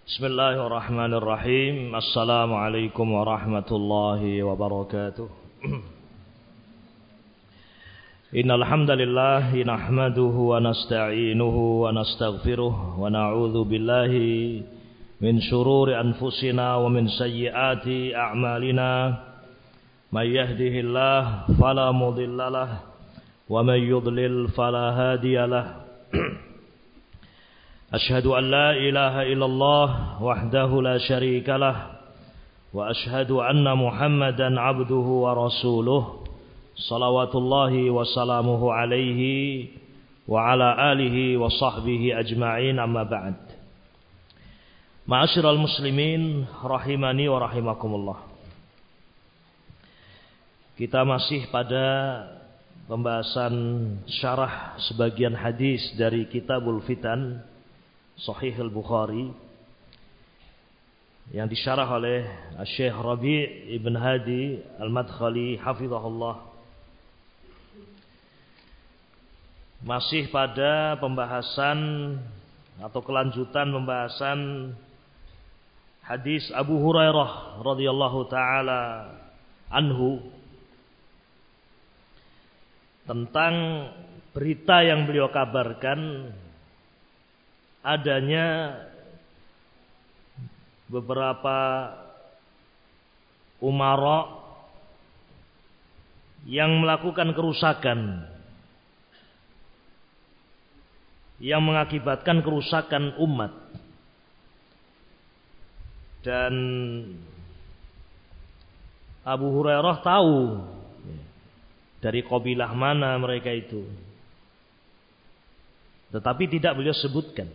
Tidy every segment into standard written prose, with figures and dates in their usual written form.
Bismillahirrahmanirrahim. Assalamualaikum warahmatullahi wabarakatuh. Innal hamdalillah nahmaduhu wa nasta'inuhu wa nastaghfiruh wa na'udzu billahi min shururi anfusina wa min sayyiati a'malina. May yahdihillahu fala mudhillalah wa may yudlil fala hadiyalah. أشهد أن لا إله إلا الله وحده لا شريك له وأشهد أن محمدا عبده ورسوله صلوات الله وسلامه عليه وعلى آله وصحبه أجمعين أما بعد. Ma'asyiral muslimin rahimani wa rahimakumullah. Kita masih pada pembahasan syarah sebagian hadis dari Kitabul Fitan Sahih Al-Bukhari yang disyarah oleh Syekh Rabi' Ibn Hadi Al-Madkhali hafizahullah. Masih pada pembahasan atau kelanjutan pembahasan hadis Abu Hurairah radhiyallahu taala anhu tentang berita yang beliau kabarkan adanya beberapa umara yang melakukan kerusakan yang mengakibatkan kerusakan umat, dan Abu Hurairah tahu dari kabilah mana mereka itu, tetapi tidak beliau sebutkan.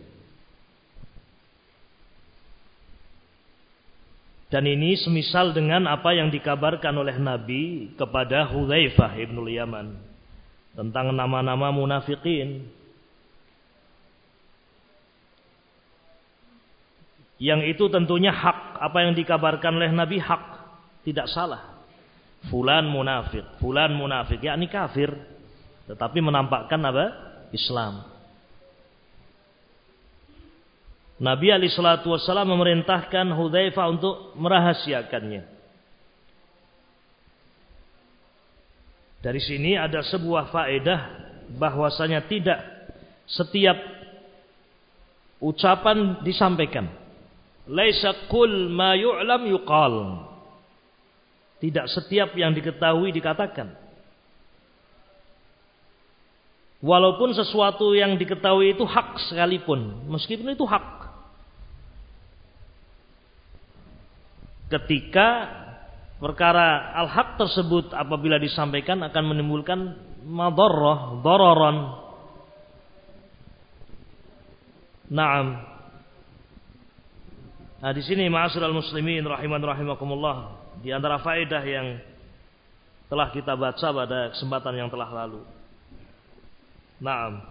Dan ini semisal dengan apa yang dikabarkan oleh Nabi kepada Hudzaifah ibnul Yaman tentang nama-nama munafikin, yang itu tentunya hak. Apa yang dikabarkan oleh Nabi hak, tidak salah. Fulan munafik, yakni kafir, tetapi menampakkan apa? Islam. Nabi alaihi salatu wassalam memerintahkan Hudzaifah untuk merahasiakannya. Dari sini ada sebuah faedah bahwasanya tidak setiap ucapan disampaikan. Laisa kull ma yu'lam yuqal. Tidak setiap yang diketahui dikatakan. Walaupun sesuatu yang diketahui itu hak sekalipun, meskipun itu hak. Ketika perkara al-haq tersebut apabila disampaikan akan menimbulkan madarrah, dararan. Naam. Nah, di sini ma'asyiral muslimin rahiman rahimakumullah, di antara faedah yang telah kita baca pada kesempatan yang telah lalu. Naam.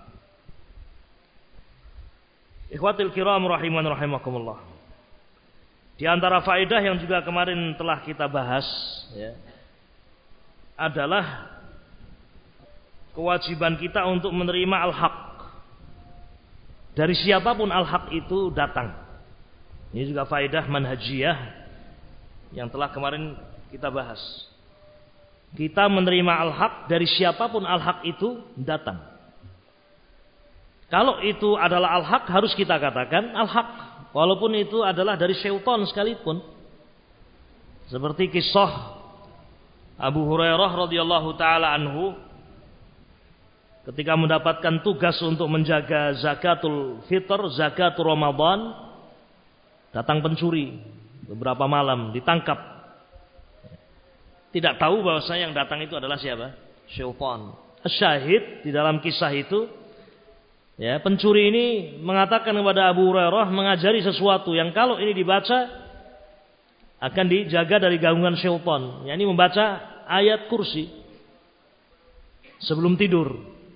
Ikhwatil kiram rahiman rahimakumullah. Di antara faedah yang juga kemarin telah kita bahas ya, adalah kewajiban kita untuk menerima al-haq. Dari siapapun al-haq itu datang. Ini juga faedah manhajiyah yang telah kemarin kita bahas. Kita menerima al-haq dari siapapun al-haq itu datang. Kalau itu adalah al-haq harus kita katakan al-haq. Walaupun itu adalah dari syaitan sekalipun. Seperti kisah Abu Hurairah radhiyallahu taala anhu ketika mendapatkan tugas untuk menjaga zakatul fitr, zakatul Ramadan, datang pencuri beberapa malam, ditangkap. Tidak tahu bahwasanya yang datang itu adalah siapa? Syaitan. Syahid di dalam kisah itu, ya, pencuri ini mengatakan kepada Abu Hurairah, mengajari sesuatu yang kalau ini dibaca akan dijaga dari gangguan syaitan. Yani membaca ayat kursi sebelum tidur.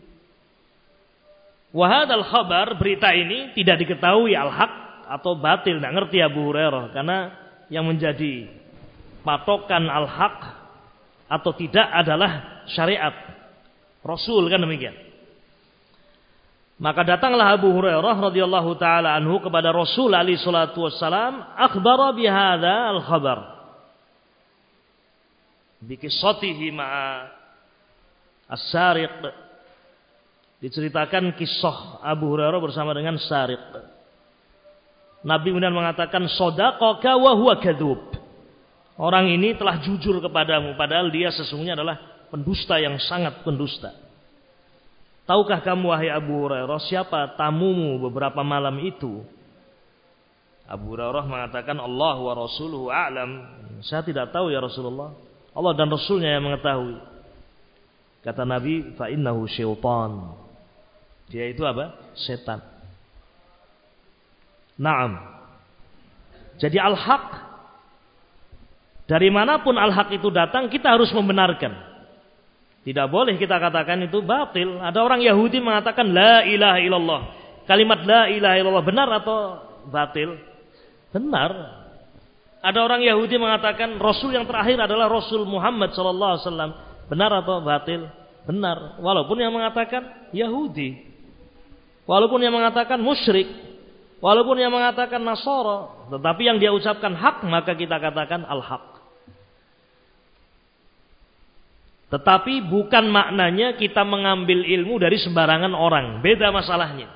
Wahadal khabar, berita ini tidak diketahui al-haq atau batil, tidak ngerti Abu Hurairah, karena yang menjadi patokan al-haq atau tidak adalah syariat Rasul, kan demikian. Maka datanglah Abu Hurairah radhiyallahu taala anhu kepada Rasul alaihi salatu wassalam, akhbara bihadza al-khabar. Bi qissatihi ma'a as-sariq. Diceritakan kisah Abu Hurairah bersama dengan sariq. Nabi kemudian mengatakan, "Shadaqaka wa huwa kadzub." Orang ini telah jujur kepadamu padahal dia sesungguhnya adalah pendusta yang sangat pendusta. Tahukah kamu wahai Abu Hurairah siapa tamumu beberapa malam itu? Abu Hurairah mengatakan, Allah wa rasuluhu a'lam. Saya tidak tahu ya Rasulullah. Allah dan Rasulnya yang mengetahui. Kata Nabi, fa innahu syaitan. Dia itu apa? Setan. Naam. Jadi al-haq, dari manapun al-haq itu datang, kita harus membenarkan. Tidak boleh kita katakan itu batil. Ada orang Yahudi mengatakan la ilaha illallah. Kalimat la ilaha illallah benar atau batil? Benar. Ada orang Yahudi mengatakan Rasul yang terakhir adalah Rasul Muhammad SAW. Benar atau batil? Benar. Walaupun yang mengatakan Yahudi. Walaupun yang mengatakan musyrik. Walaupun yang mengatakan Nasara. Tetapi yang dia ucapkan hak, maka kita katakan al-haq. Tetapi bukan maknanya kita mengambil ilmu dari sembarangan orang. Beda masalahnya.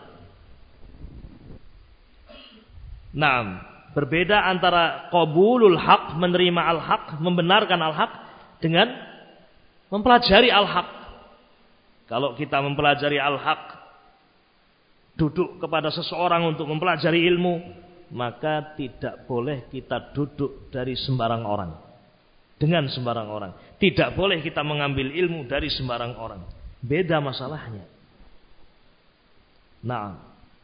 Nah, berbeda antara qabulul haq, menerima al-haq, membenarkan al-haq, dengan mempelajari al-haq. Kalau kita mempelajari al-haq, duduk kepada seseorang untuk mempelajari ilmu, maka tidak boleh kita duduk dari sembarang orang. Dengan sembarang orang. Tidak boleh kita mengambil ilmu dari sembarang orang. Beda masalahnya. Nah.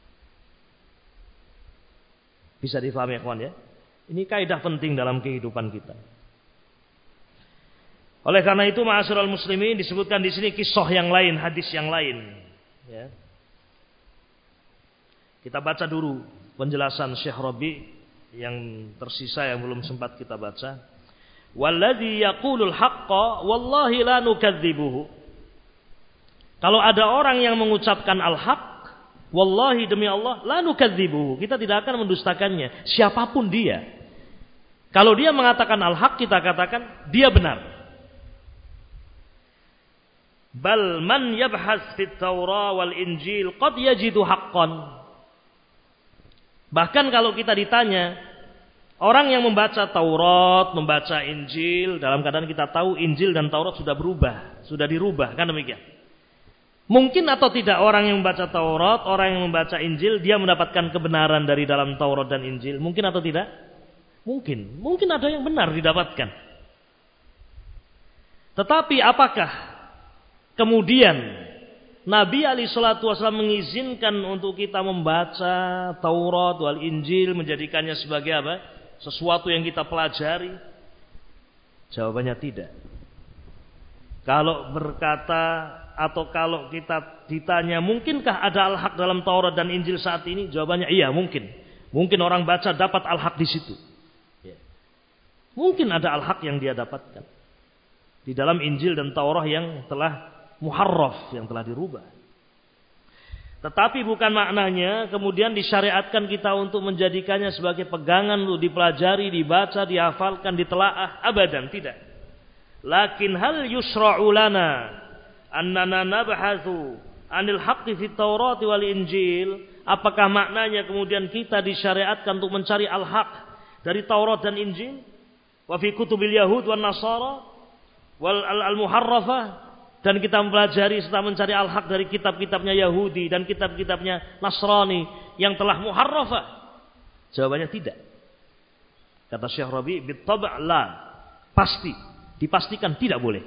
Bisa difahami ya kawan ya? Ini kaidah penting dalam kehidupan kita. Oleh karena itu ma'asyiral muslimin disebutkan di sini kisah yang lain, hadis yang lain. Ya. Kita baca dulu penjelasan Syekh Rabi yang tersisa yang belum sempat kita baca. Walladzi yaqulul haqqa wallahi la nukadzibuhu. Kalau ada orang yang mengucapkan al-haq, wallahi demi Allah la nukadzibuhu, kita tidak akan mendustakannya, siapapun dia. Kalau dia mengatakan al-haq, kita katakan dia benar. Bal man yabhas fit Taurah wal Injil qad yajidu haqqan. Bahkan kalau kita ditanya, orang yang membaca Taurat, membaca Injil, dalam keadaan kita tahu Injil dan Taurat sudah berubah, sudah dirubah, kan demikian. Mungkin atau tidak orang yang membaca Taurat, orang yang membaca Injil, dia mendapatkan kebenaran dari dalam Taurat dan Injil. Mungkin atau tidak? Mungkin. Mungkin ada yang benar didapatkan. Tetapi apakah kemudian Nabi SAW mengizinkan untuk kita membaca Taurat wal Injil, menjadikannya sebagai apa? Sesuatu yang kita pelajari? Jawabannya tidak. Kalau berkata atau kalau kita ditanya, mungkinkah ada al-haq dalam Taurat dan Injil saat ini? Jawabannya iya, mungkin. Mungkin orang baca dapat al-haq di situ. Mungkin ada al-haq yang dia dapatkan di dalam Injil dan Taurat yang telah muharraf, yang telah dirubah. Tetapi bukan maknanya kemudian disyariatkan kita untuk menjadikannya sebagai pegangan untuk dipelajari, dibaca, dihafalkan, ditelaah. Abadan, tidak. Lakin hal yusra'u lana annana nabhathu anil haqqi fit Taurat wal Injil. Apakah maknanya kemudian kita disyariatkan untuk mencari al-haq dari Taurat dan Injil? Wa fi kutubil Yahud wan Nasara wal al-muharrafah. Dan kita mempelajari serta mencari al-haq dari kitab-kitabnya Yahudi dan kitab-kitabnya Nasrani yang telah muharrafah. Jawabannya tidak. Kata Syekh Rabi, bittaba' la. Pasti, dipastikan tidak boleh.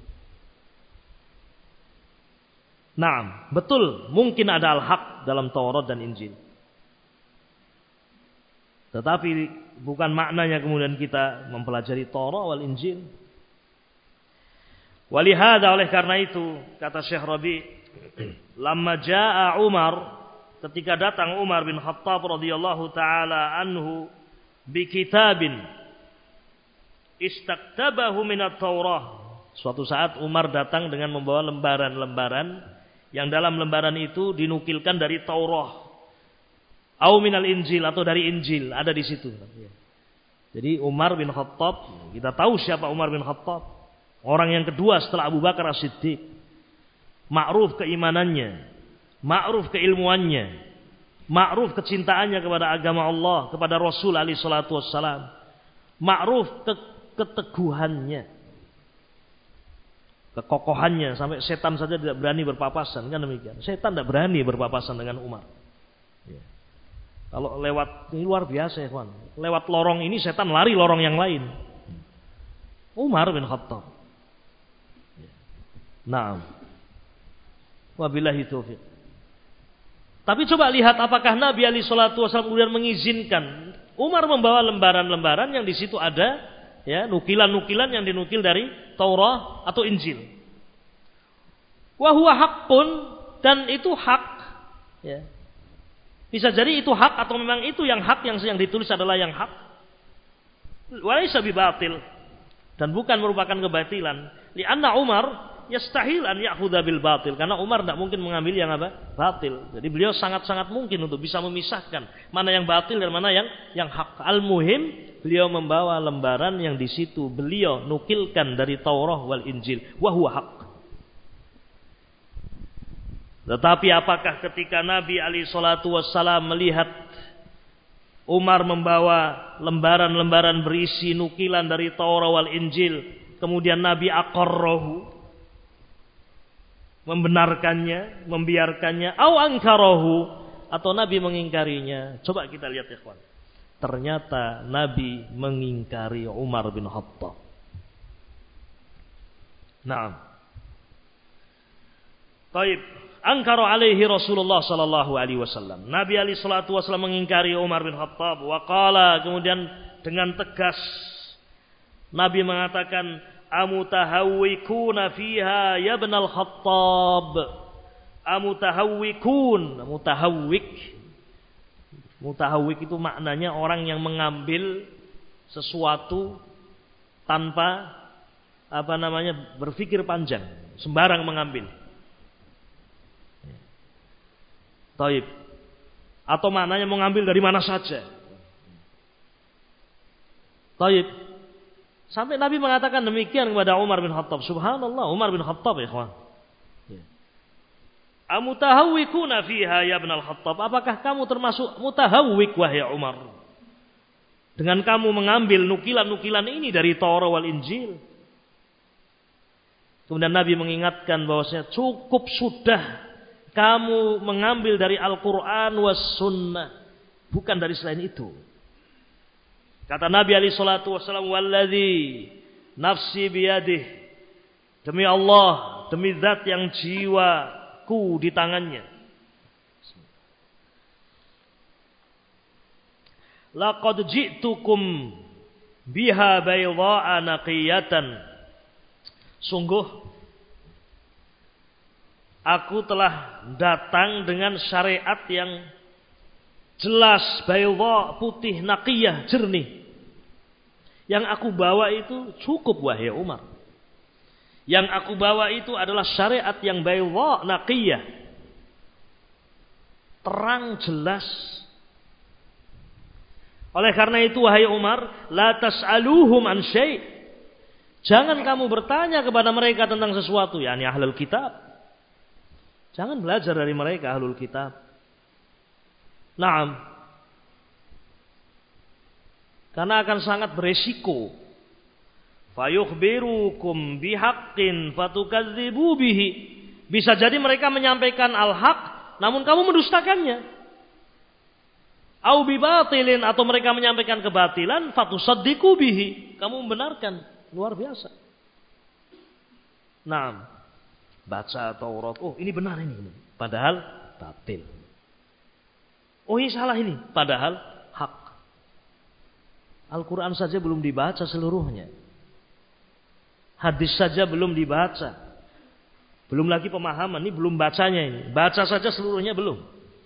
Naam, betul, mungkin ada al-haq dalam Taurat dan Injil. Tetapi bukan maknanya kemudian kita mempelajari Taurat wal Injil. Walihada, oleh karena itu kata Syekh Rabi, lamma jaa Umar, ketika datang Umar bin Khattab radhiyallahu taala anhu bi kitabin istaktabahu min at-Taurah. Suatu saat Umar datang dengan membawa lembaran-lembaran Yang dalam lembaran itu dinukilkan dari Taurat. Au minal Injil, atau dari Injil, ada di situ. Jadi Umar bin Khattab, kita tahu siapa Umar bin Khattab. Orang yang kedua setelah Abu Bakar As-Siddiq. Ma'ruf keimanannya, ma'ruf keilmuannya, ma'ruf kecintaannya kepada agama Allah, kepada Rasul alaihi salatu wassalam. Ma'ruf keteguhannya, kekokohannya, sampai setan saja tidak berani berpapasan, kan demikian. Setan tidak berani berpapasan dengan Umar. Ya. Kalau lewat, ini luar biasa ya kawan. Lewat lorong ini setan lari lorong yang lain. Umar bin Khattab. Naam. Wabillahi taufiq. Tapi coba lihat apakah Nabi alaihi salatu wasallam kemudian mengizinkan Umar membawa lembaran-lembaran yang di situ ada ya, nukilan-nukilan yang dinukil dari Taurat atau Injil. Wa huwa haqqun, dan itu hak ya. Bisa jadi itu hak atau memang itu yang hak, yang ditulis adalah yang hak. Walaysa bibatil, dan bukan merupakan kebatilan. Li'anna Umar yastahil an ya'khudha bil batil, karena Umar tidak mungkin mengambil yang apa? Batil. Jadi beliau sangat-sangat mungkin untuk bisa memisahkan mana yang batil dan mana yang hak. Al-muhim, beliau membawa lembaran yang di situ beliau nukilkan dari Taurat wal Injil, wa huwa haq. Tetapi apakah ketika Nabi alaihi salatu wassalam melihat Umar membawa lembaran-lembaran berisi nukilan dari Taurat wal Injil, kemudian Nabi aqarrahu, membenarkannya, membiarkannya, au ankarahu, atau Nabi mengingkarinya? Coba kita lihat ya kawan. Ternyata Nabi mengingkari Umar bin Khattab. Naam. Baik. Angkara alaihi Rasulullah sallallahu alaihi wasallam. Nabi alaihi salatu wasallam mengingkari Umar bin Khattab. Wa qala, kemudian dengan tegas Nabi mengatakan, amutahawwikuna fiha ya ibnal Khattab. Amutahawwikun, mutahawwik itu maknanya orang yang mengambil sesuatu tanpa berpikir panjang, sembarang mengambil. Taib. Atau maknanya mengambil dari mana saja. Taib. Sampai Nabi mengatakan demikian kepada Umar bin Khattab. Subhanallah, Umar bin Khattab ya kawan. Amutahawwikuna fiha ya ibnal Khattab. Apakah kamu termasuk mutahawwik wahai Umar? Dengan kamu mengambil nukilan-nukilan ini dari Taurat wal Injil. Kemudian Nabi mengingatkan bahwasanya cukup sudah kamu mengambil dari Al-Quran was sunnah, bukan dari selain itu. Kata Nabi alaihi salatu wasallam, walladzi nafsi biyadih, demi Allah, demi zat yang jiwaku di tangannya, laqad ji'tukum biha baydha'a naqiyatan, sungguh aku telah datang dengan syariat yang jelas, baydha, putih, naqiyah, jernih. Yang aku bawa itu cukup wahai Umar. Yang aku bawa itu adalah syariat yang baydha, naqiyah, terang, jelas. Oleh karena itu wahai Umar, la tas'aluhum an syai'. Jangan kamu bertanya kepada mereka tentang sesuatu, yakni ahlul kitab. Jangan belajar dari mereka ahlul kitab. Naam. Karena akan sangat beresiko. Fayukhbirukum bihaqqin fatukadzibu bihi. Bisa jadi mereka menyampaikan al-haq namun kamu mendustakannya. Au bibatilin, atau mereka menyampaikan kebatilan fatusaddiqu bihi. Kamu membenarkan. Luar biasa. Naam. Baca Taurat, oh ini benar ini, padahal batil. Oh ini salah ini, padahal hak. Al-Quran saja belum dibaca seluruhnya. Hadis saja belum dibaca. Belum lagi pemahaman, ini belum bacanya ini. Baca saja seluruhnya belum.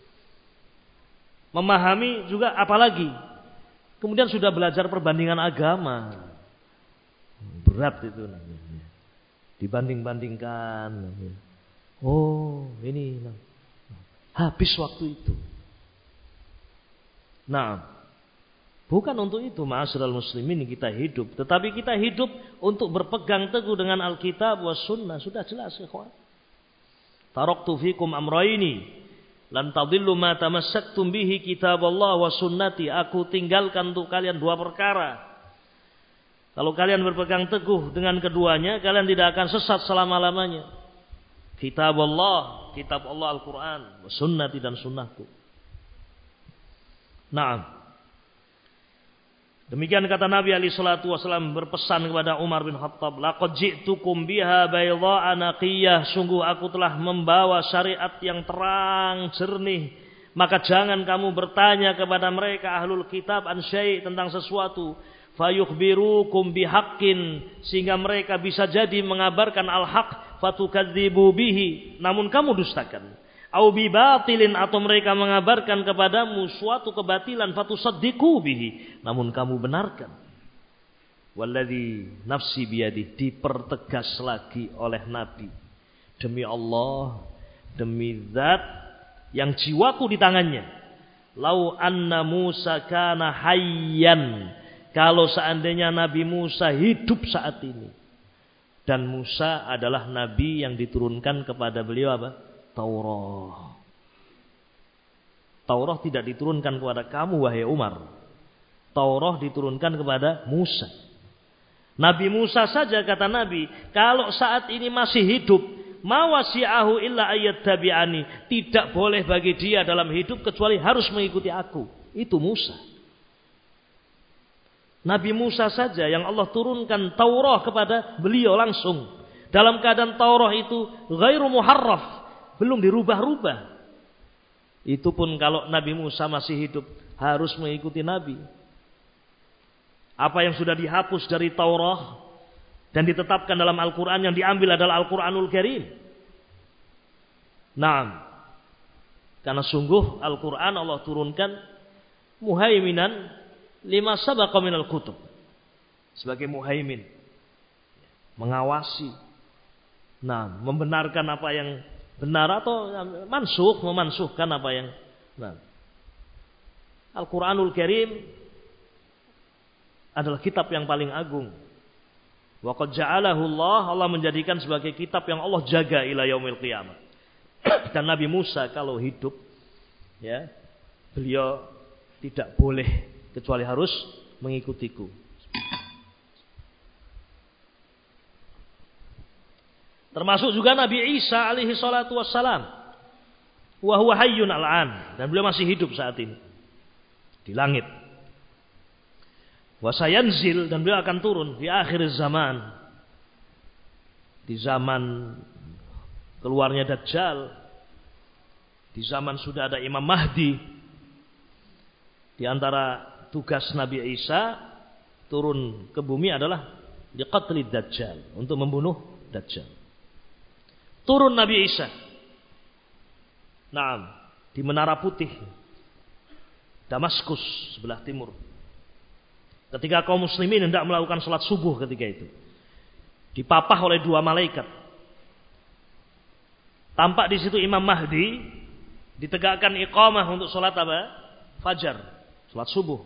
Memahami juga apalagi. Kemudian sudah belajar perbandingan agama. Berat itu namanya. Dibanding-bandingkan. Oh, ini habis waktu itu. Nah, bukan untuk itu ma'asyiral muslimin kita hidup, tetapi kita hidup untuk berpegang teguh dengan Alkitab was sunnah. Sudah jelas, ikhwan. Taraktu fikum amrayni lan tadillu ma tamassaktum bihi kitaballah wa sunnati. Aku tinggalkan untuk kalian dua perkara. Kalau kalian berpegang teguh dengan keduanya, kalian tidak akan sesat selama-lamanya. Kitaballah, kitab Allah Al-Quran, wa sunnati dan sunnahku. Naam. Demikian kata Nabi alaihi salatu wasallam berpesan kepada Umar bin Khattab, laqad ji'tukum biha baydha'a naqiyah, sungguh aku telah membawa syariat yang terang jernih, maka jangan kamu bertanya kepada mereka ahlul kitab an syai' tentang sesuatu, fayukhbirukum bihaqqin, sehingga mereka bisa jadi mengabarkan al-haq, fatukadzibu bihi, namun kamu dustakan. Au bibatilin, atau mereka mengabarkan kepadamu suatu kebatilan, fatusaddiqu bihi, namun kamu benarkan. Walladzi nafsi biyadihi, dipertegas lagi oleh Nabi, demi Allah, demi zat yang jiwaku di tangannya. Lau anna Musa kana hayyan, kalau seandainya Nabi Musa hidup saat ini, dan Musa adalah nabi yang diturunkan kepada beliau apa? Taurat. Taurat tidak diturunkan kepada kamu wahai Umar. Taurat diturunkan kepada Musa. Nabi Musa saja kata Nabi, kalau saat ini masih hidup, ma wasi'ahu illa ayyattabi'ani, tidak boleh bagi dia dalam hidup kecuali harus mengikuti aku. Itu Musa. Nabi Musa saja yang Allah turunkan Taurat kepada beliau langsung. Dalam keadaan Taurat itu ghairu muharraf, belum dirubah-rubah. Itu pun kalau Nabi Musa masih hidup harus mengikuti Nabi. Apa yang sudah dihapus dari Taurat dan ditetapkan dalam Al-Quran, yang diambil adalah Al-Quranul Karim. Nah, karena sungguh Al-Quran Allah turunkan muhaiminan lima sabaqa minal kutub, sebagai muhaimin, mengawasi, nah, membenarkan apa yang benar atau memansuhkan apa yang benar. Al-Quranul Karim adalah kitab yang paling agung. Wa qad ja'alahu Allah menjadikan sebagai kitab yang Allah jaga ila yaumil qiyamah. Dan Nabi Musa kalau hidup, ya, beliau tidak boleh kecuali harus mengikutiku. Termasuk juga Nabi Isa alaihi salatu wassalam. Wa huwa hayyun al'an, dan beliau masih hidup saat ini di langit. Wa sayanzil, dan beliau akan turun di akhir zaman, di zaman keluarnya Dajjal, di zaman sudah ada Imam Mahdi. Di antara tugas Nabi Isa turun ke bumi adalah liqatlid Dajjal, untuk membunuh Dajjal. Turun Nabi Isa. Naam, di Menara Putih, Damaskus sebelah timur. Ketika kaum muslimin hendak melakukan salat subuh ketika itu, dipapah oleh dua malaikat. Tampak di situ Imam Mahdi, ditegakkan iqamah untuk salat apa? Fajar, salat subuh.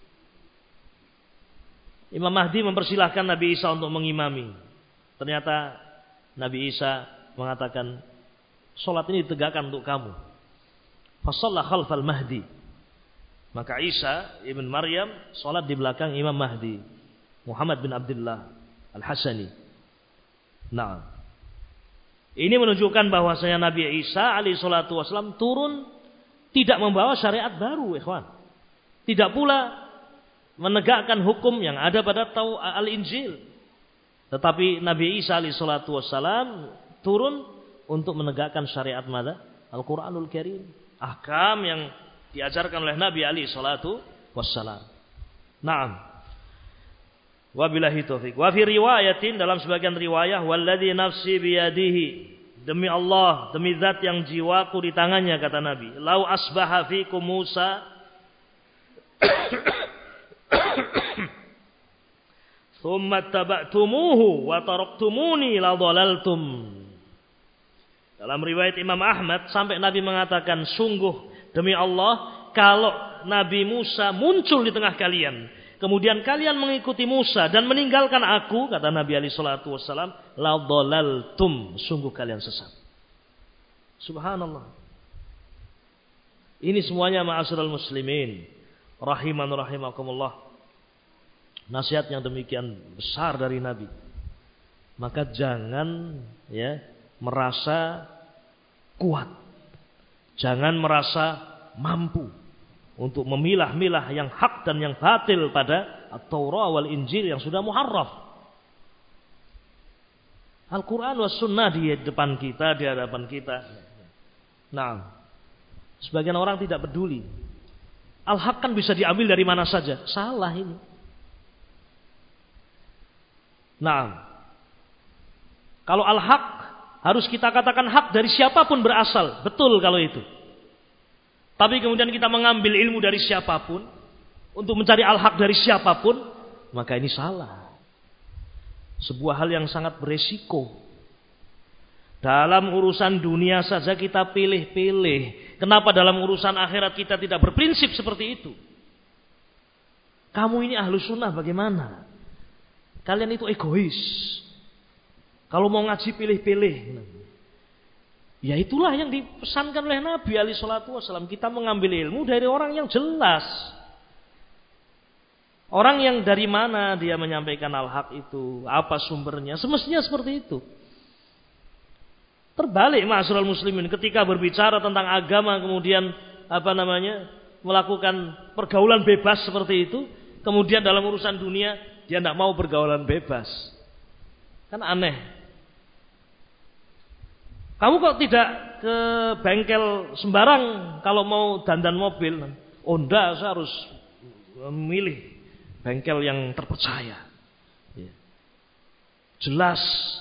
Imam Mahdi mempersilahkan Nabi Isa untuk mengimami. Ternyata Nabi Isa mengatakan, solat ini ditegakkan untuk kamu. Fasalla khalfal Mahdi. Maka Isa ibn Maryam solat di belakang Imam Mahdi, Muhammad bin Abdullah Al-Hasani. Nah, ini menunjukkan bahwasanya Nabi Isa alaihi salatu wasallam turun tidak membawa syariat baru, ikhwan. Tidak pula menegakkan hukum yang ada pada Al-Injil. Tetapi Nabi Isa alaihi salatu wasallam turun untuk menegakkan syariat mana? Al-Quranul Karim. Ahkam yang diajarkan oleh Nabi alaihi salatu wassalam. Naam. Wabillahi taufiq. Wa fi riwayatin, dalam sebagian riwayah, walladzi nafsi biyadihi, demi Allah, demi zat yang jiwaku di tangannya, kata Nabi, lau asbaha fikum Musa thumma taba'tumuhu wa taraktumuni la dhalaltum. Dalam riwayat Imam Ahmad sampai Nabi mengatakan, sungguh demi Allah, kalau Nabi Musa muncul di tengah kalian, kemudian kalian mengikuti Musa dan meninggalkan aku, kata Nabi alaihi salatu wassalam, la dhalaltum, sungguh kalian sesat. Subhanallah. Ini semuanya ma'asyiral muslimin, rahiman rahimakumullah. Nasihat yang demikian besar dari Nabi. Maka jangan merasa kuat. Jangan merasa mampu untuk memilah-milah yang hak dan yang batil pada At-Taurah wal Injil yang sudah muharraf. Al-Quran was sunnah di depan kita, di hadapan kita. Nah, sebagian orang tidak peduli. Al-Haq kan bisa diambil dari mana saja. Salah ini. Nah, kalau Al-Haq harus kita katakan hak dari siapapun berasal. Betul kalau itu. Tapi kemudian kita mengambil ilmu dari siapapun untuk mencari al-haq dari siapapun, maka ini salah. Sebuah hal yang sangat beresiko. Dalam urusan dunia saja kita pilih-pilih. Kenapa dalam urusan akhirat kita tidak berprinsip seperti itu? Kamu ini ahlu sunnah bagaimana? Kalian itu egois. Kalau mau ngaji pilih-pilih. Ya itulah yang dipesankan oleh Nabi alaihi salatu wasallam. Kita mengambil ilmu dari orang yang jelas. Orang yang dari mana dia menyampaikan al-haq itu, apa sumbernya, semestinya seperti itu. Terbalik ma'asyiral muslimin, ketika berbicara tentang agama kemudian melakukan pergaulan bebas seperti itu, kemudian dalam urusan dunia dia tidak mau pergaulan bebas. Kan aneh. Kamu kok tidak ke bengkel sembarang kalau mau dandan mobil? Oh enggak, saya harus memilih bengkel yang terpercaya. Jelas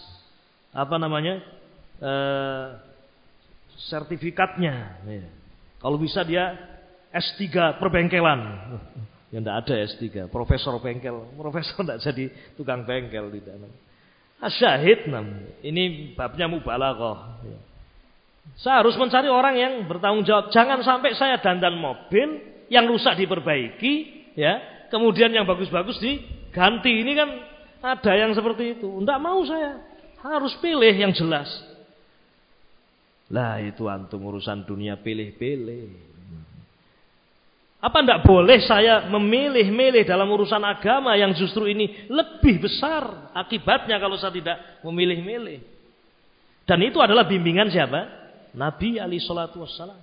sertifikatnya. Kalau bisa dia S3 perbengkelan. Ya enggak ada S3, profesor bengkel. Profesor enggak jadi tukang bengkel di dalam. Asyahid ini babnya mubalaghah. Saya harus mencari orang yang bertanggung jawab. Jangan sampai saya dandan mobil yang rusak diperbaiki, kemudian yang bagus-bagus diganti. Ini kan ada yang seperti itu. Enggak mau saya. Harus pilih yang jelas. Lah itu antum urusan dunia pilih-pilih. Apa enggak boleh saya memilih-milih dalam urusan agama yang justru ini lebih besar akibatnya kalau saya tidak memilih-milih. Dan itu adalah bimbingan siapa? Nabi alaihi salatu wassalam.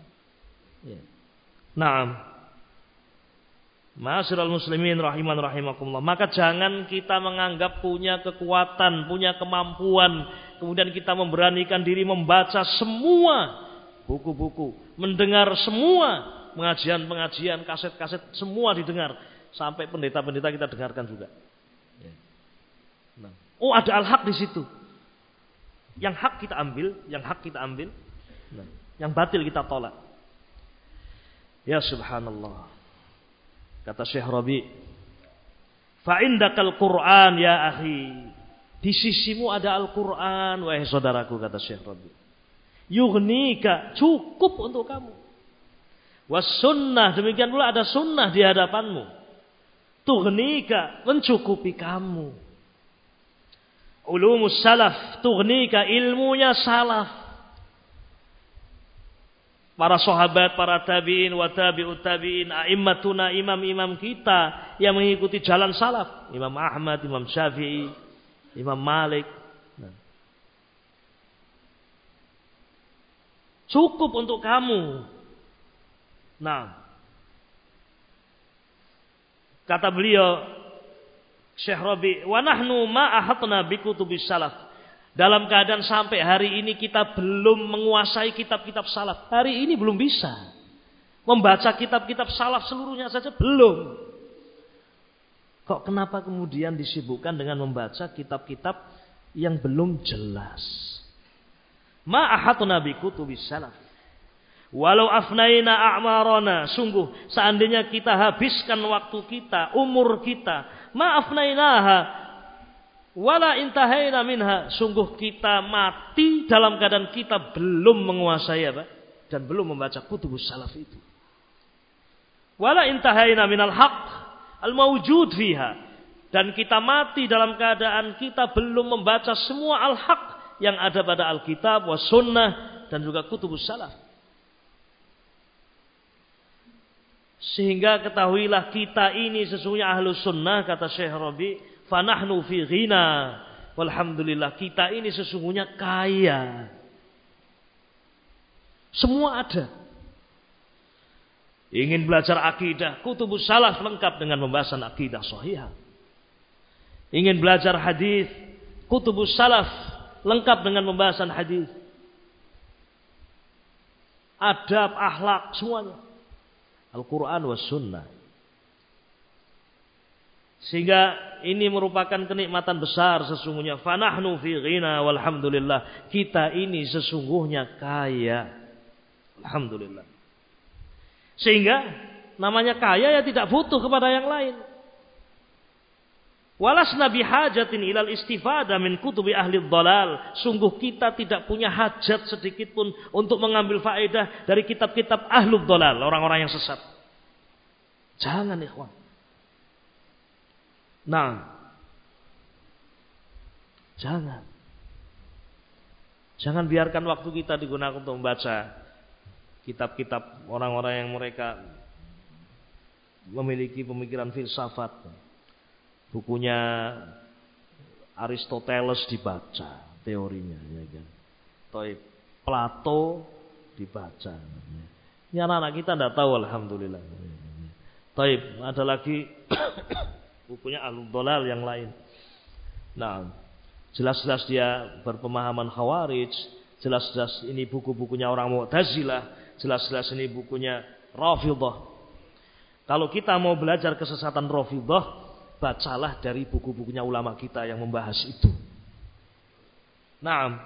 Naam. Ma'asyiral muslimin rahiman rahimakumullah. Maka jangan kita menganggap punya kekuatan, punya kemampuan, kemudian kita memberanikan diri membaca semua buku-buku, mendengar semua pengajian-pengajian, kaset-kaset semua didengar, sampai pendeta-pendeta kita dengarkan juga. Oh ada al-haq di situ. Yang hak kita ambil, yang batil kita tolak. Ya subhanallah. Kata Syekh Rabi, fa indakal Qur'an ya akhi. Di sisimu ada Al-Qur'an wahai saudaraku, kata Syekh Rabi. Yughnika, cukup untuk kamu. Was sunnah, demikian pula ada sunnah di hadapanmu. Tughnika, mencukupi kamu. Ulumus salaf, tughnika, ilmunya salaf. Para sahabat, para tabi'in, wa tabi'ut tabi'in, a'immatuna, imam-imam kita yang mengikuti jalan salaf. Imam Ahmad, Imam Syafi'i, Imam Malik. Cukup untuk kamu. Nah, kata beliau Syekh Rabi, wa nahnu ma ahatna bi kutubis salaf. Dalam keadaan sampai hari ini kita belum menguasai kitab-kitab salaf. Hari ini belum bisa membaca kitab-kitab salaf seluruhnya saja belum. Kok kenapa kemudian disibukkan dengan membaca kitab-kitab yang belum jelas? Ma ahatna bi kutubis salaf. Walau afnaina a'marana, sungguh seandainya kita habiskan waktu kita, umur kita, ma afnainaha Wala intahaina minha, sungguh kita mati dalam keadaan kita belum menguasai apa? Dan belum membaca kutubus salaf itu. Wala intahaina minal haq al-mawjud fiha, dan kita mati dalam keadaan kita belum membaca semua al-haq yang ada pada Alkitab was sunnah dan juga kutubus salaf. Sehingga ketahuilah kita ini sesungguhnya ahlus sunnah, kata Syekh Rabi, fanahnu fi ghina, walhamdulillah kita ini sesungguhnya kaya. Semua ada. Ingin belajar akidah, kutubus salaf lengkap dengan pembahasan akidah sahihah. Ingin belajar hadis, kutubus salaf lengkap dengan pembahasan hadis. Adab, akhlak, semuanya. Al-Quran was sunnah. Sehingga ini merupakan kenikmatan besar sesungguhnya. Fanahnu fi ghina walhamdulillah. Kita ini sesungguhnya kaya. Alhamdulillah. Sehingga namanya kaya ya tidak butuh kepada yang lain. Walasna bihajatin ilal istifada min kutubi ahli dhalal. Sungguh kita tidak punya hajat sedikit pun untuk mengambil faedah dari kitab-kitab ahli dhalal, orang-orang yang sesat. Jangan ikhwan. Nah, jangan biarkan waktu kita digunakan untuk membaca kitab-kitab orang-orang yang mereka memiliki pemikiran filsafat. Bukunya Aristoteles dibaca, teorinya, ya kan. Plato dibaca. Ini anak-anak kita tidak tahu, alhamdulillah. Ada lagi bukunya Ahlul Dhalal yang lain. Nah, jelas-jelas dia berpemahaman Khawarij, jelas-jelas ini buku-bukunya orang Mu'tazilah, jelas-jelas ini bukunya Rafidhah. Kalau kita mau belajar kesesatan Rafidhah, bacalah dari buku-bukunya ulama kita yang membahas itu. Nah,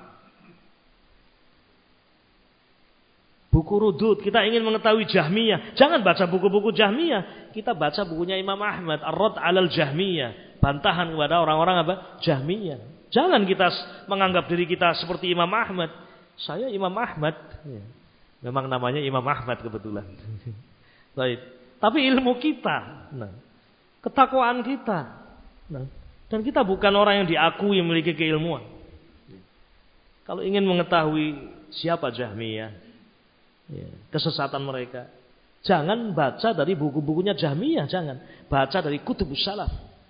buku Rudud, kita ingin mengetahui Jahmiyah, jangan baca buku-buku Jahmiyah. Kita baca bukunya Imam Ahmad, Ar-Radd 'alal Jahmiyah, bantahan kepada orang-orang apa? Jahmiyah. Jangan kita menganggap diri kita seperti Imam Ahmad. Saya Imam Ahmad. Ya. Memang namanya Imam Ahmad kebetulan. Baik. Tapi ilmu kita, ketakwaan kita, dan kita bukan orang yang diakui memiliki keilmuan. Kalau ingin mengetahui siapa Jahmiyah, kesesatan mereka, jangan baca dari buku-bukunya Jahmiyah, jangan baca dari kutubus salaf.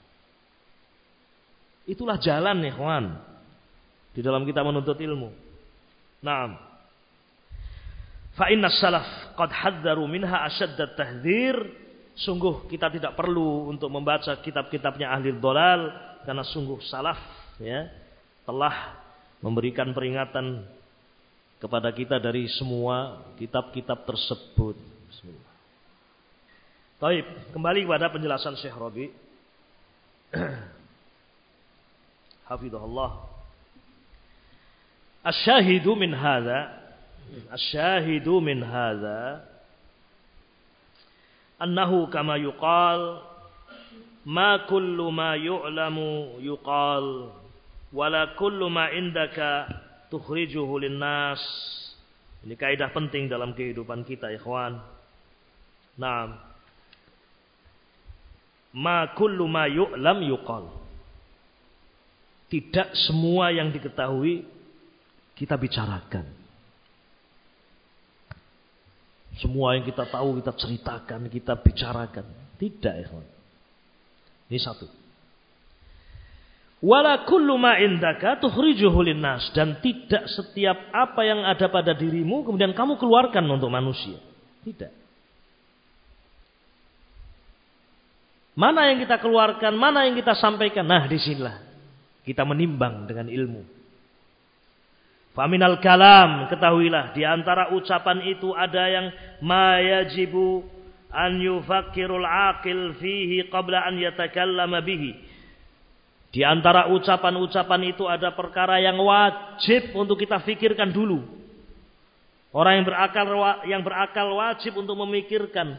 Itulah jalan ikhwan di dalam kita menuntut ilmu. Naam. Fa inna salaf qad hadzaru minha ashaddat tahdhir. Sungguh kita tidak perlu untuk membaca kitab-kitabnya ahli dhalal, karena sungguh salaf telah memberikan peringatan kepada kita dari semua kitab-kitab tersebut. Bismillah. Baik, kembali kepada penjelasan Syekh Rabi. Hafizahullah. Asy-syahidu min hadza annahu kama yuqal ma kullu ma yu'lamu yuqal wala kullu ma indaka tukhrijuhu linnas. Ini kaidah penting dalam kehidupan kita ikhwan. Naam. Ma kullu ma yu'lam yuqal. Tidak semua yang diketahui kita bicarakan. Semua yang kita tahu kita ceritakan, kita bicarakan. Tidak, ikhwan. Ini satu. Wala kullu ma indaka tukhrijuhu linnas, dan tidak setiap apa yang ada pada dirimu kemudian kamu keluarkan untuk manusia. Tidak. Mana yang kita keluarkan, mana yang kita sampaikan. Nah, disinilah kita menimbang dengan ilmu. Faminal kalam, ketahuilah di antara ucapan itu ada yang ma yajibu an yufakkirul aqil fihi qabla an yatakallama bihi. Di antara ucapan-ucapan itu ada perkara yang wajib untuk kita fikirkan dulu. Orang yang berakal wajib untuk memikirkan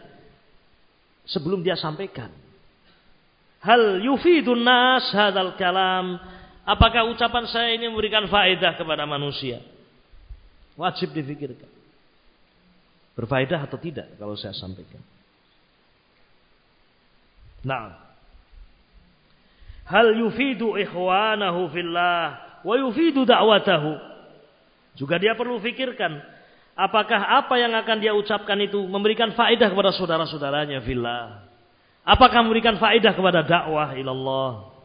sebelum dia sampaikan. Hal yufidun nas hadzal kalam, Apakah ucapan saya ini memberikan faedah kepada manusia? Wajib difikirkan. Berfaedah atau tidak kalau saya sampaikan. Nah, hal yufidu ikhwanahu fillah wa yufidu da'watahu. Juga dia perlu fikirkan, apakah apa yang akan dia ucapkan itu memberikan faedah kepada saudara-saudaranya fillah? Apakah memberikan faedah kepada dakwah ilallah?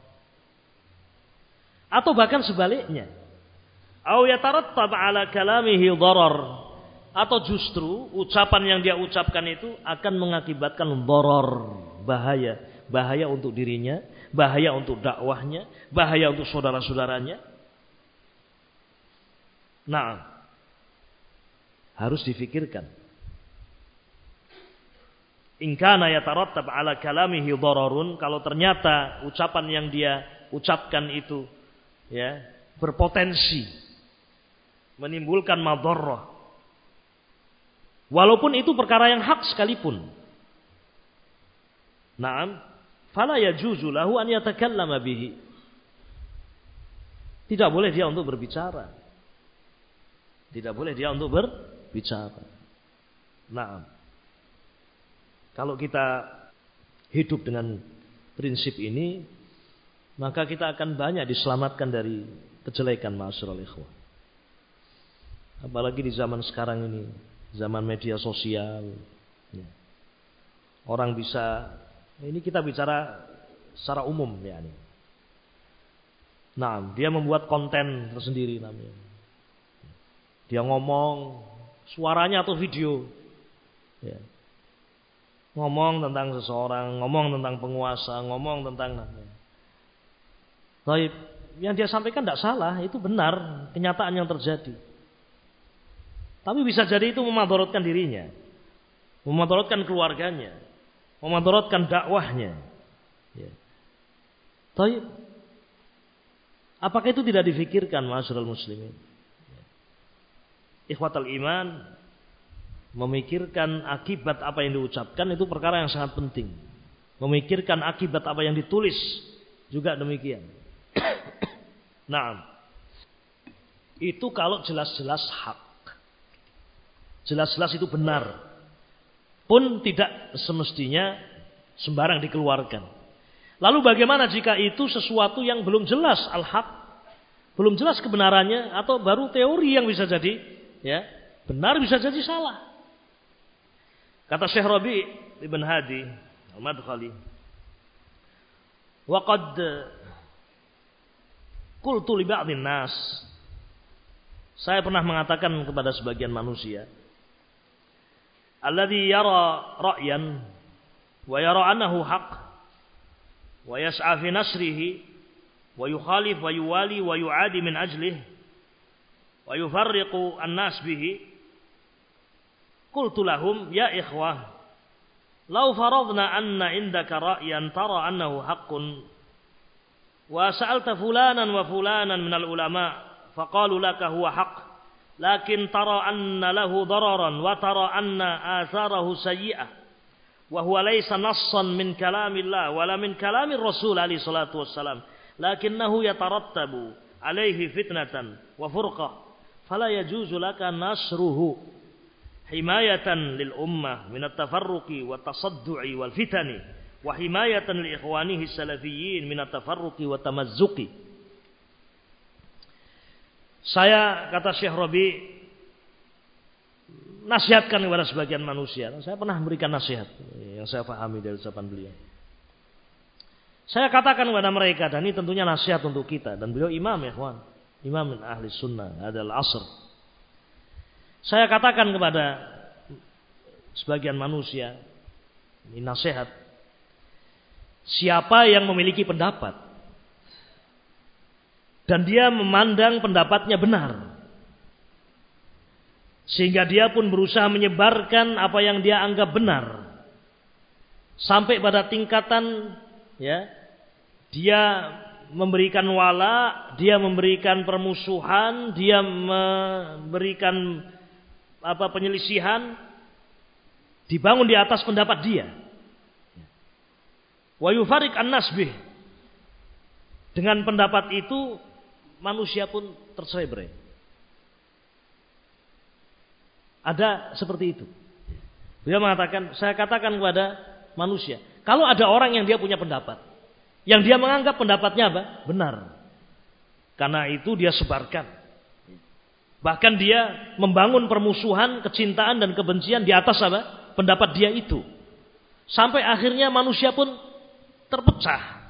Atau bahkan sebaliknya. Au yatarattab ala kalamihi dharar. Atau justru ucapan yang dia ucapkan itu akan mengakibatkan dharar, bahaya. Bahaya untuk dirinya, bahaya untuk dakwahnya, bahaya untuk saudara-saudaranya. Nah, harus difikirkan. In kana yatarattab ala kalamihi dhararun, kalau ternyata ucapan yang dia ucapkan itu ya berpotensi menimbulkan madharrah, walaupun itu perkara yang hak sekalipun. Naam, fala yajuzu lahu an yatakallama bihi. Tidak boleh dia untuk berbicara. Tidak boleh dia untuk berbicara. Naam. Kalau kita hidup dengan prinsip ini, maka kita akan banyak diselamatkan dari kejelekan, ma'asyiral ikhwah. Apalagi di zaman sekarang ini, zaman media sosial. Ya. Orang bisa, ini kita bicara secara umum ya. Nah, dia membuat konten tersendiri namanya. Dia ngomong, suaranya atau video. Ya. Ngomong tentang seseorang, ngomong tentang penguasa, ngomong tentang baik, yang dia sampaikan tidak salah, itu benar, kenyataan yang terjadi. Tapi bisa jadi itu memadaratkan dirinya, memadaratkan keluarganya, memadaratkan dakwahnya. Ya. Baik, apakah itu tidak difikirkan, ma'asyiral muslimin? Ya. Ikhwatal iman, memikirkan akibat apa yang diucapkan itu perkara yang sangat penting. Memikirkan akibat apa yang ditulis juga demikian. Nah, itu kalau jelas-jelas hak, jelas-jelas itu benar, pun tidak semestinya sembarang dikeluarkan. Lalu bagaimana jika itu sesuatu yang belum jelas al-haq, belum jelas kebenarannya, atau baru teori yang bisa jadi ya benar, bisa jadi salah? Kata Syekh Rabi' Ibn Hadi Al-Madkhali, wa qad qultu li ba'dhin nas, saya pernah mengatakan kepada sebagian manusia, alladhi yara ra'yan wa yara annahu haq wa yas'a fi nasrihi wa yukhalif wa yuwali wa yu'adi min ajlihi wa yufarriqu an-nas bihi. Qultu lahum ya ikhwah, law faradna anna indaka ra'yan tara annahu haqqun wa sa'alta fulanan wa fulanan minal ulama faqalu laka huwa haqq, lakin tara anna lahu dararan wa tara anna atharahu sayyi'ah wa huwa laysa nassan min kalamillah wala min kalamir rasul alaihi salatu wassalam, lakinnahu yatarattabu alaihi fitnatan wa furqah, fala yajuzu laka nasruhu himayatan lil ummah min at-tafarruqi wa tasaddu'i wal fitani wa himayatan li ikhwanihi salafiyyin min at-tafarruqi wa tamazzuqi. Saya, kata Syekh Rabi, nasihatkan kepada sebagian manusia. Saya pernah memberikan nasihat yang saya pahami dari ucapan beliau. Saya katakan kepada mereka, dan ini tentunya nasihat untuk kita, dan beliau imam ya kawan, imam min ahli sunnah adalah asr. Saya katakan kepada sebagian manusia, ini nasihat, siapa yang memiliki pendapat dan dia memandang pendapatnya benar, sehingga dia pun berusaha menyebarkan apa yang dia anggap benar, sampai pada tingkatan ya dia memberikan wala, dia memberikan permusuhan, dia memberikan penyelisihan, dibangun di atas pendapat dia. Wa yufarik an-nasbih, dengan pendapat itu manusia pun tercerai-berai. Ada seperti itu. Dia mengatakan, saya katakan kepada manusia, kalau ada orang yang dia punya pendapat, yang dia menganggap pendapatnya apa? Benar. Karena itu dia sebarkan. Bahkan dia membangun permusuhan, kecintaan dan kebencian di atas apa? Pendapat dia itu. Sampai akhirnya manusia pun terpecah.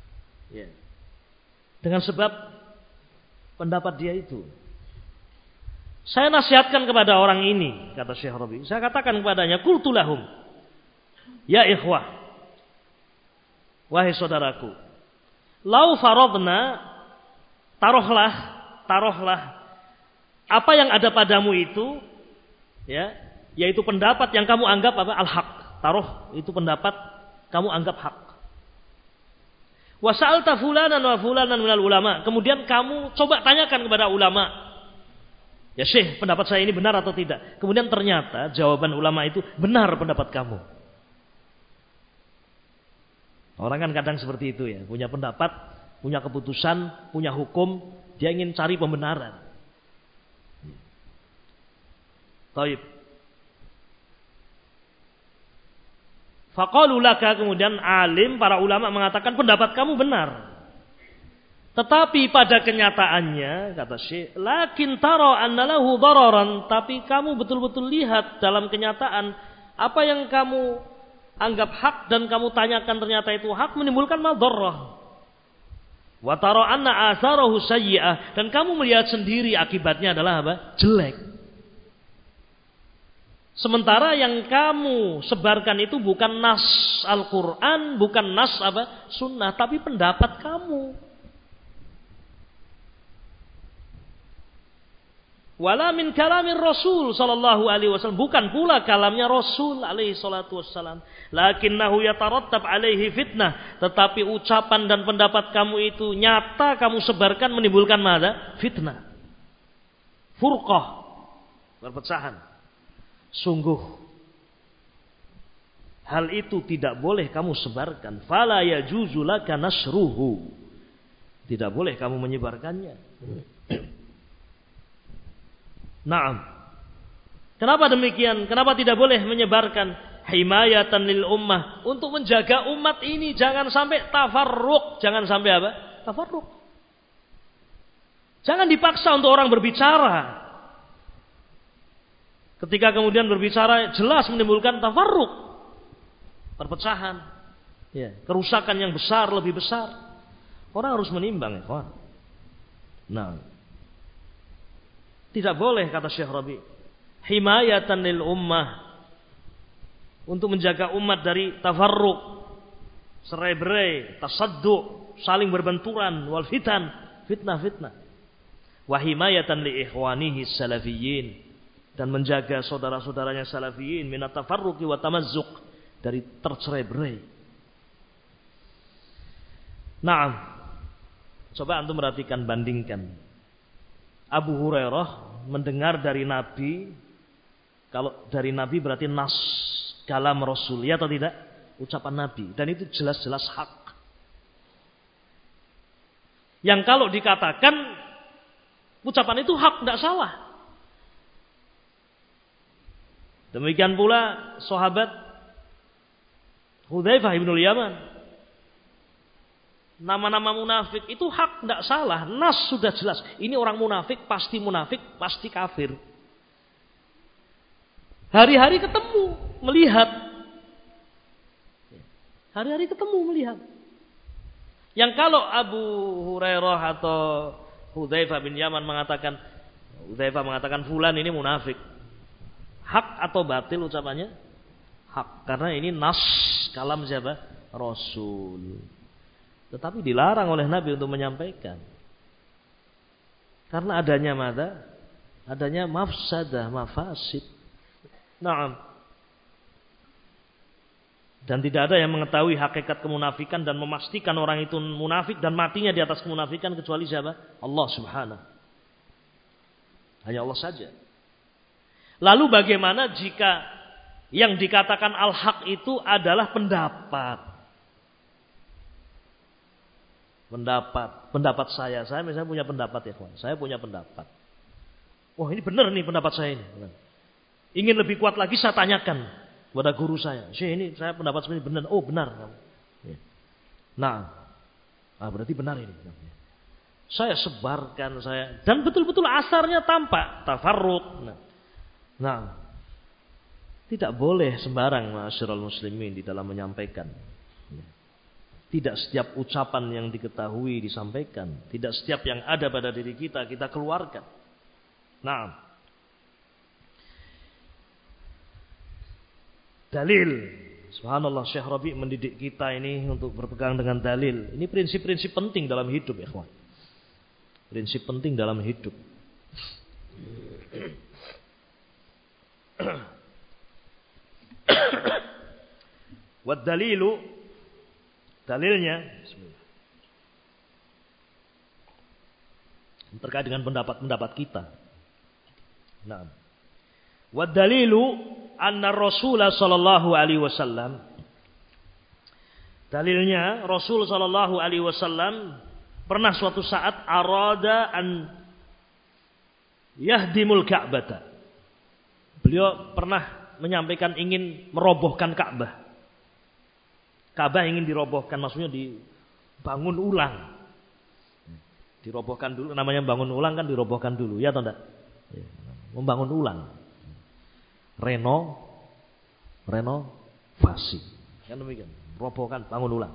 Dengan sebab pendapat dia itu. Saya nasihatkan kepada orang ini, kata Syekh Rabi. Saya katakan kepadanya, qultu lahum, ya ikhwah, wahai saudaraku, lau faradna, taruhlah apa yang ada padamu itu, ya, yaitu pendapat yang kamu anggap apa? Al-haq. Taruh itu pendapat kamu anggap hak. Wa sa'alta fulanan wa fulanan minal ulama. Kemudian kamu coba tanyakan kepada ulama. Ya Syekh, pendapat saya ini benar atau tidak? Kemudian ternyata jawaban ulama itu benar pendapat kamu. Orang kan kadang seperti itu ya, punya pendapat, punya keputusan, punya hukum, dia ingin cari pembenaran. Taib. Faqalu laka, kemudian alim, para ulama mengatakan pendapat kamu benar. Tetapi pada kenyataannya, kata Syekh, lakin tara anna lahu dararan, tapi kamu betul-betul lihat dalam kenyataan apa yang kamu anggap hak dan kamu tanyakan ternyata itu hak menimbulkan madharrah. Wa tara anna atharahu sayyi'ah, dan kamu melihat sendiri akibatnya adalah apa? Jelek. Sementara yang kamu sebarkan itu bukan nas Al-Quran, bukan nas apa? Sunnah, tapi pendapat kamu. Wala min kalamin Rasul sallallahu alaihi wasallam, bukan pula kalamnya Rasul alaihi salatu wassalam. Lakinnahu yatarattab alaihi fitnah, tetapi ucapan dan pendapat kamu itu nyata kamu sebarkan menimbulkan mana? Fitnah. Furqah, perpecahan. Sungguh hal itu tidak boleh kamu sebarkan. Fala yajuzu laka nasruhu, tidak boleh kamu menyebarkannya. Naam. Kenapa demikian? Kenapa tidak boleh menyebarkan? Himayatan lil ummah, untuk menjaga umat ini jangan sampai tafarruq, jangan sampai apa? Tafarruq. Jangan dipaksa untuk orang berbicara. Ketika kemudian berbicara jelas menimbulkan tafarruq, perpecahan, ya, kerusakan yang besar, lebih besar. Orang harus menimbang, ya. Nah, tidak boleh, kata Syekh Rabi, himayatan lil ummah, untuk menjaga umat dari tafarruq, serai-berai, tasaddu, saling berbenturan, wal fitnah. Wa himayatan li ikhwanihi salafiyyin, dan menjaga saudara-saudaranya salafiyin minat tafarruqi wa tamazzuq, dari tercerai-berai. Naam. Coba antum perhatikan, bandingkan. Abu Hurairah mendengar dari Nabi, kalau dari Nabi berarti nas, kalam Rasul, ya atau tidak? Ucapan Nabi, dan itu jelas-jelas hak. Yang kalau dikatakan ucapan itu hak, tidak salah. Demikian pula sahabat Hudzaifah bin Yaman. Nama-nama munafik itu hak, tidak salah. Nas sudah jelas. Ini orang munafik, pasti kafir. Hari-hari ketemu, melihat. Hari-hari ketemu, melihat. Yang kalau Abu Hurairah atau Hudzaifah bin Yaman mengatakan, Hudzaifah mengatakan fulan ini munafik. Hak atau batil ucapannya? Hak. Karena ini nas kalam siapa? Rasul. Tetapi dilarang oleh Nabi untuk menyampaikan. Karena adanya mada? Adanya mafsadah, mafasid. Naam. Dan tidak ada yang mengetahui hakikat kemunafikan dan memastikan orang itu munafik dan matinya di atas kemunafikan kecuali siapa? Allah Subhanahu. Hanya Allah saja. Lalu bagaimana jika yang dikatakan al-haq itu adalah pendapat? pendapat saya misalnya punya pendapat ya kawan. Saya punya pendapat. Wah ini benar nih pendapat saya ini. Ingin lebih kuat lagi saya tanyakan kepada guru saya. Ini saya pendapat seperti benar. Oh benar. Nah, berarti benar ini. Saya sebarkan dan betul-betul asarnya tampak tafarruq. Nah, tidak boleh sembarang ma'asyiral muslimin di dalam menyampaikan. Tidak setiap ucapan yang diketahui disampaikan. Tidak setiap yang ada pada diri kita keluarkan. Nah, dalil. Subhanallah, Syekh Rabi mendidik kita ini untuk berpegang dengan dalil. Ini prinsip-prinsip penting dalam hidup ya kawan. Prinsip penting dalam hidup. Wad dalilu, dalilnya terkait dengan pendapat kita. Nah, wad dalilu anna Rasulullah sallallahu alaihi wasallam, dalilnya Rasul sallallahu alaihi wasallam pernah suatu saat arada an yahdimul Ka'bata. Beliau pernah menyampaikan ingin merobohkan Ka'bah. Ka'bah ingin dirobohkan, maksudnya dibangun ulang. Dirobohkan dulu, namanya bangun ulang kan dirobohkan dulu, ya atau enggak? Ya, membangun ulang. Renovasi. Kan demikian. Robohkan, bangun ulang.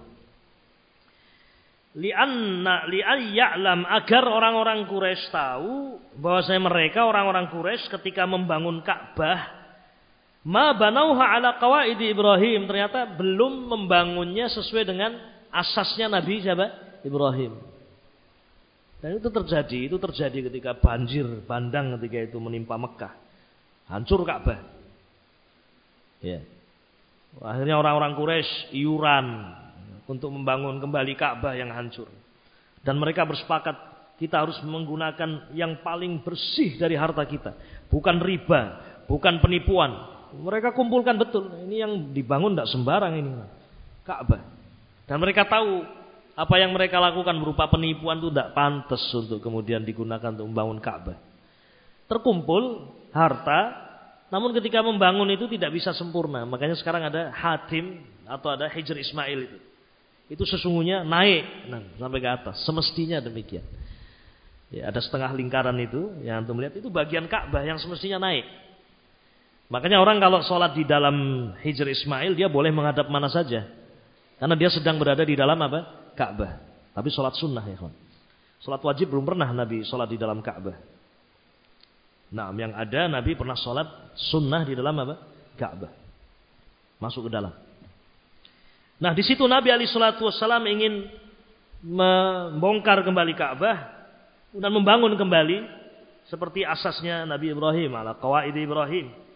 Li'an ya'lam, agar orang-orang Quraisy tahu bahwasanya mereka orang-orang Quraisy ketika membangun Ka'bah ma banauha ala qawaidi Ibrahim, ternyata belum membangunnya sesuai dengan asasnya Nabi siapa? Ibrahim. Dan itu terjadi ketika banjir bandang ketika itu menimpa Mekah. Hancur Ka'bah. Ya. Akhirnya orang-orang Quraisy iuran untuk membangun kembali Ka'bah yang hancur. Dan mereka bersepakat kita harus menggunakan yang paling bersih dari harta kita, bukan riba, bukan penipuan. Mereka kumpulkan betul, ini yang dibangun tidak sembarang ini Ka'bah. Dan mereka tahu apa yang mereka lakukan berupa penipuan itu tidak pantas untuk kemudian digunakan untuk membangun Ka'bah. Terkumpul harta, namun ketika membangun itu tidak bisa sempurna. Makanya sekarang ada Hatim atau ada Hijr Ismail itu. Itu sesungguhnya naik sampai ke atas. Semestinya demikian. Ya, ada setengah lingkaran itu yang antum lihat itu bagian Ka'bah yang semestinya naik. Makanya orang kalau sholat di dalam Hijr Ismail dia boleh menghadap mana saja, karena dia sedang berada di dalam apa? Ka'bah. Tapi sholat sunnah ya kawan. Sholat wajib belum pernah Nabi sholat di dalam Ka'bah. Nah, yang ada Nabi pernah sholat sunnah di dalam apa? Ka'bah. Masuk ke dalam. Nah, di situ Nabi alaihi salatu wassalam ingin membongkar kembali Ka'bah dan membangun kembali seperti asasnya Nabi Ibrahim, ala qawaid Ibrahim.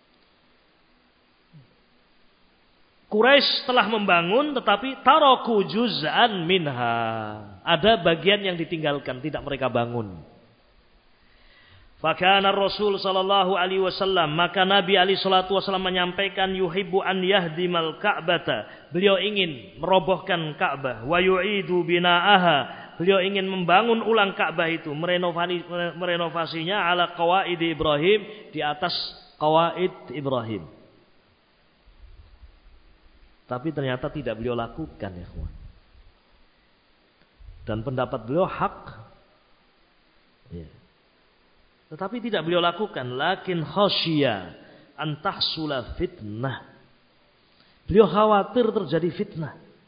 Quraisy telah membangun tetapi taraku juz'an minha. Ada bagian yang ditinggalkan, tidak mereka bangun. Fakana Rasul sallallahu alaihi wasallam, maka Nabi alaihi salatu wasallam menyampaikan yuhibbu an yahdimal Ka'bata. Beliau ingin merobohkan Ka'bah, wa yu'idu bina'aha. Beliau ingin membangun ulang Ka'bah itu, merenovasinya ala qawaid Ibrahim, di atas qawaid Ibrahim. Tapi ternyata tidak beliau lakukan ya kawan. Dan pendapat beliau hak. Ya. Tetapi tidak beliau lakukan. Lakin khasyiya an tahsula fitnah. Beliau khawatir terjadi fitnah.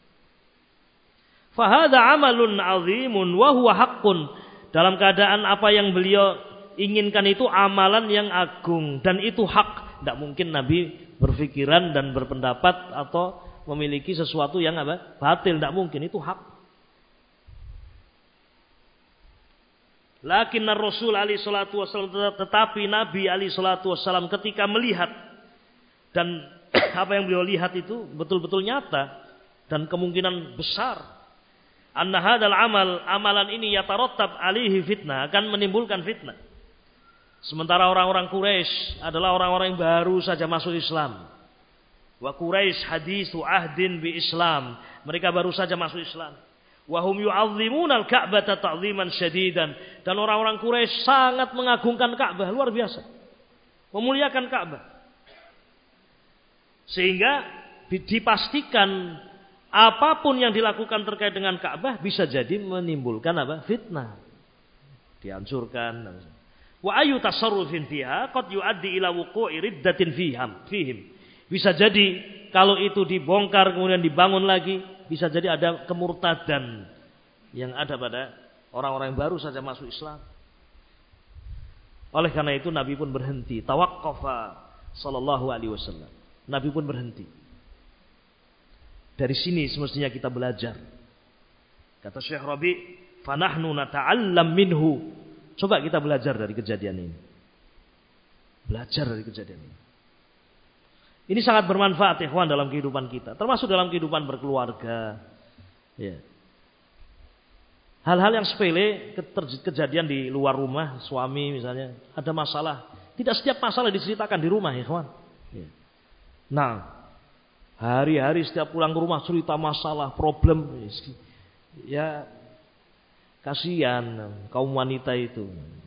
Fahada amalun azimun wa huwa haqqun. Dalam keadaan apa yang beliau inginkan itu amalan yang agung. Dan itu hak. Tidak mungkin Nabi berpikiran dan berpendapat atau memiliki sesuatu yang apa? Batil, tidak mungkin, itu hak. Lakin Rasul alaihi salatu wasallam, tetapi Nabi alaihi salatu wasallam ketika melihat dan apa yang beliau lihat itu betul-betul nyata dan kemungkinan besar anna hadzal amalan ini yatarattab alaihi fitnah, akan menimbulkan fitnah. Sementara orang-orang Quraisy adalah orang-orang yang baru saja masuk Islam. Wa Quraisy haditsu ahdin bi Islam. Mereka baru saja masuk Islam. Wa hum yu'azzimuna al-Ka'bata ta'ziman syadidan. Dan orang-orang Quraisy sangat mengagungkan Ka'bah, luar biasa. Memuliakan Ka'bah. Sehingga dipastikan apapun yang dilakukan terkait dengan Ka'bah bisa jadi menimbulkan apa? Fitnah. Dihancurkan. Wa ayu tasarrufin fiha qad yuaddi ila wuqu'i riddatin fihim. Bisa jadi kalau itu dibongkar kemudian dibangun lagi, bisa jadi ada kemurtadan yang ada pada orang-orang yang baru saja masuk Islam. Oleh karena itu Nabi pun berhenti. Tawaqqafa sallallahu alaihi wasallam. Nabi pun berhenti. Dari sini semestinya kita belajar. Kata Syekh Rabi, "Fanahnu nata'allam minhu." Coba kita belajar dari kejadian ini. Belajar dari kejadian ini. Ini sangat bermanfaat ikhwan dalam kehidupan kita, termasuk dalam kehidupan berkeluarga. Ya. Hal-hal yang sepele kejadian di luar rumah, suami misalnya ada masalah. Tidak setiap masalah diceritakan di rumah ikhwan. Ya. Nah, hari-hari setiap pulang ke rumah cerita masalah, problem. Ya, kasihan kaum wanita itu.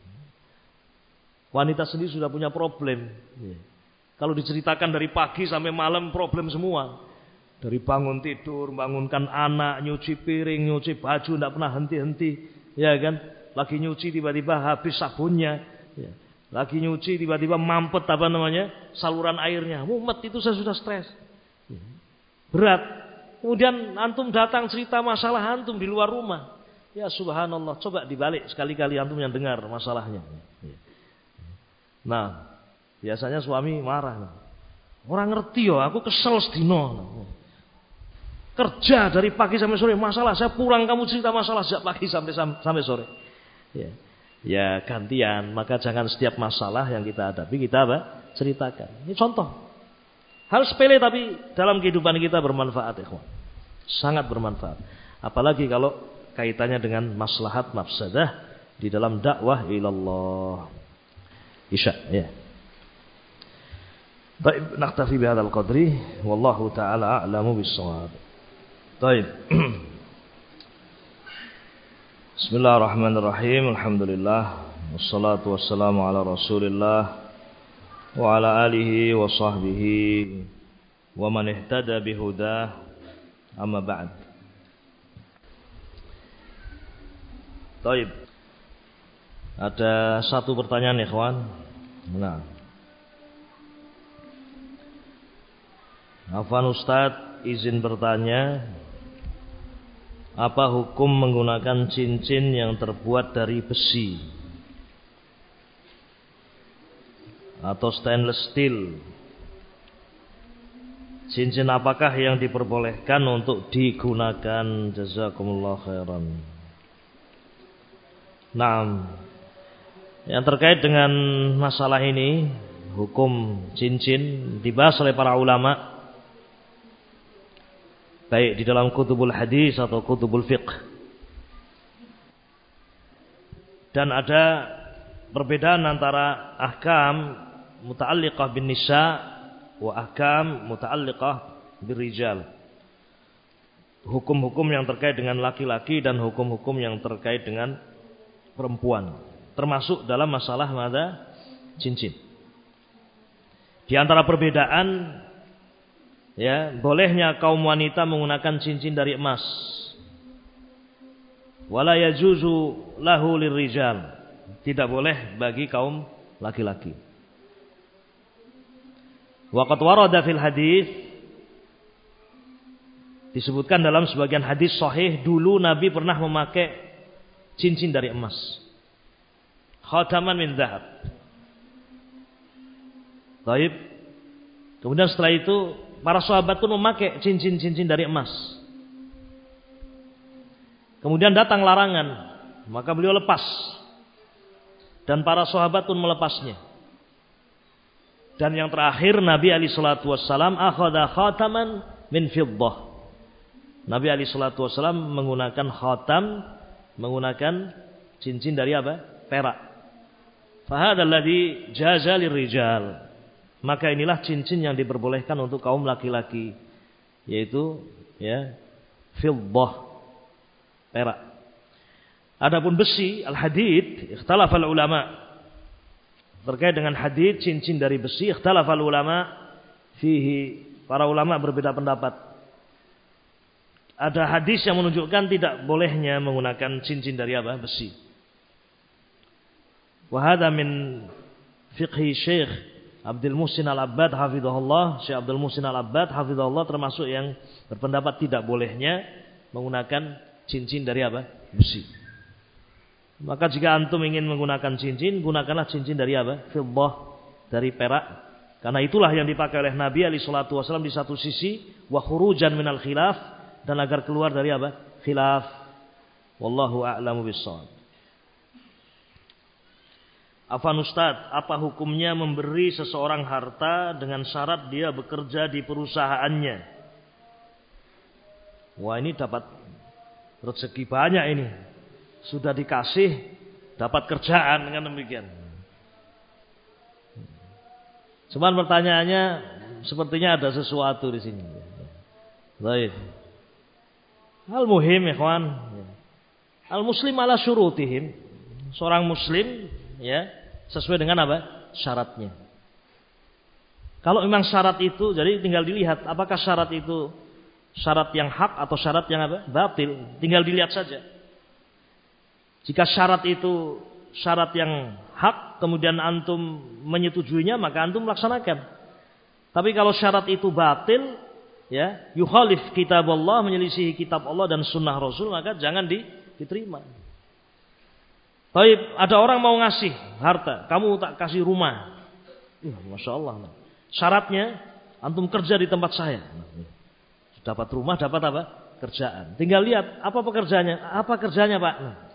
Wanita sendiri sudah punya problem. Ya. Kalau diceritakan dari pagi sampai malam problem semua. Dari bangun tidur, bangunkan anak, nyuci piring, nyuci baju, tidak pernah henti-henti. Ya kan? Lagi nyuci tiba-tiba habis sabunnya. Ya. Lagi nyuci tiba-tiba mampet saluran airnya. Mumet itu saya sudah stres. Ya. Berat. Kemudian antum datang cerita masalah antum di luar rumah. Ya subhanallah. Coba dibalik sekali-kali antum yang dengar masalahnya. Ya. Nah. Biasanya suami marah. Orang ngerti yo, aku kesel sedino. Kerja dari pagi sampai sore masalah. Saya pulang kamu cerita masalah sejak pagi sampai sore. Ya gantian. Maka jangan setiap masalah yang kita hadapi kita ceritakan. Ini contoh. Hal sepele tapi dalam kehidupan kita bermanfaat, ikhwan. Sangat bermanfaat. Apalagi kalau kaitannya dengan maslahat mafsadah di dalam dakwah ilallah. Isya, ya. Baik, naktafi bihadzal qadri wallahu taala a'lamu bis-shawab. Baik. Bismillahirrahmanirrahim. Alhamdulillah wassalatu wassalamu ala Rasulillah wa ala alihi wa sahbihi wa man ihtada bihudah. Amma ba'd. Baik. Ada satu pertanyaan ikhwan. Nah. Afwan Ustadz, izin bertanya, apa hukum menggunakan cincin yang terbuat dari besi atau stainless steel? Cincin apakah yang diperbolehkan untuk digunakan? Jazakumullah khairan. Nah, yang terkait dengan masalah ini, hukum cincin dibahas oleh para ulama, baik di dalam kutubul hadis atau kutubul fiqh. Dan ada perbedaan antara ahkam muta'alliqah bin nisa wa ahkam muta'alliqah bir rijal. Hukum-hukum yang terkait dengan laki-laki dan hukum-hukum yang terkait dengan perempuan, termasuk dalam masalah cincin. Di antara perbedaan, ya, bolehnya kaum wanita menggunakan cincin dari emas. Wala yajuzu lahu lirrijal. Tidak boleh bagi kaum laki-laki. Wa qad warada fil hadis, disebutkan dalam sebagian hadis sahih, dulu Nabi pernah memakai cincin dari emas. Khataman min dzahab. Baik. Kemudian setelah itu para sahabat pun memakai cincin-cincin dari emas. Kemudian datang larangan, maka beliau lepas. Dan para sahabat pun melepasnya. Dan yang terakhir Nabi alaihi salatu wassalam akhadha khataman min fiddah. Nabi alaihi salatu wassalam menggunakan khatam, menggunakan cincin dari apa? Perak. Fahadha alladhi jaza lirrijal. Maka inilah cincin yang diperbolehkan untuk kaum laki-laki, yaitu ya fiddah. perak. Adapun besi, al-hadid, ikhtalafal ulama. Terkait dengan hadid, cincin dari besi, ikhtalafal ulama fihi. Para ulama berbeda pendapat. Ada hadis yang menunjukkan tidak bolehnya menggunakan cincin dari apa? Besi. Wa hadha min fiqhi Syekh Abdul Muhsin Al-Abbad hafizahullah. Syekh Abdul Muhsin Al-Abbad hafizahullah termasuk yang berpendapat tidak bolehnya menggunakan cincin dari apa? Besi. Maka jika antum ingin menggunakan cincin, gunakanlah cincin dari apa? Fiddah, dari perak. Karena itulah yang dipakai oleh Nabi alaihi salatu wasallam di satu sisi, wa khurujan minal khilaf, dan agar keluar dari apa? Khilaf. Wallahu a'lamu bissawab. Afan Ustaz, apa hukumnya memberi seseorang harta dengan syarat dia bekerja di perusahaannya? Wah, ini dapat rezeki banyak ini. Sudah dikasih, dapat kerjaan dengan demikian. Cuman pertanyaannya, sepertinya ada sesuatu di sini. Baik. Al-muhim, ikhwan. Al-muslim ala syurutihim. Seorang muslim, ya, sesuai dengan apa? Syaratnya. Kalau memang syarat itu, jadi tinggal dilihat apakah syarat itu syarat yang hak atau syarat yang apa? Batil. Tinggal dilihat saja. Jika syarat itu syarat yang hak, kemudian antum menyetujuinya, maka antum laksanakan. Tapi kalau syarat itu batil, ya, yukhalif kitab Allah, menyelisihi kitab Allah dan sunnah Rasul, maka jangan diterima. Tapi ada orang mau ngasih harta, kamu tak kasih rumah. Masya Allah. Syaratnya antum kerja di tempat saya. Dapat rumah, dapat apa? Kerjaan. Tinggal lihat apa pekerjaannya. Apa kerjanya, Pak?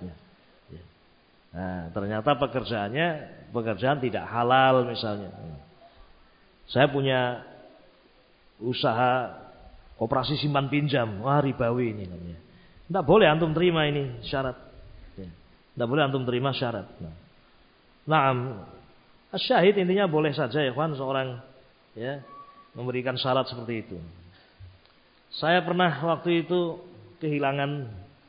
Nah, ternyata pekerjaan tidak halal misalnya. Saya punya usaha koperasi simpan pinjam. Wah, ribawi ini namanya. Tidak boleh antum terima ini syarat. Tidak boleh antum terima syarat. Nah, syahid intinya boleh saja ya kawan, seorang ya memberikan syarat seperti itu. Saya pernah waktu itu kehilangan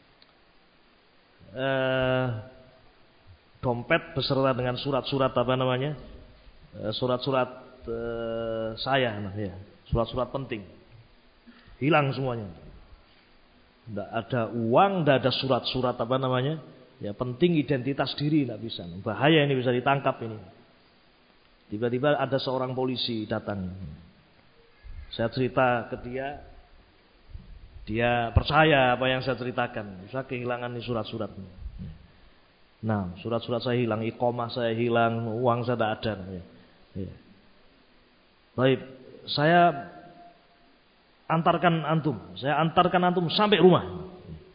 dompet beserta dengan surat-surat apa namanya, surat-surat saya, ya, surat-surat penting, hilang semuanya. Tidak ada uang, tidak ada surat-surat apa namanya, ya penting identitas diri tidak bisa. Bahaya ini, bisa ditangkap ini. Tiba-tiba ada seorang polisi datang. Saya cerita ke dia, dia percaya apa yang saya ceritakan. Saya kehilangan ini surat-surat. Nah, surat-surat saya hilang, iqamah saya hilang, uang saya tidak ada. Ya. Baik, saya antarkan antum sampai rumah.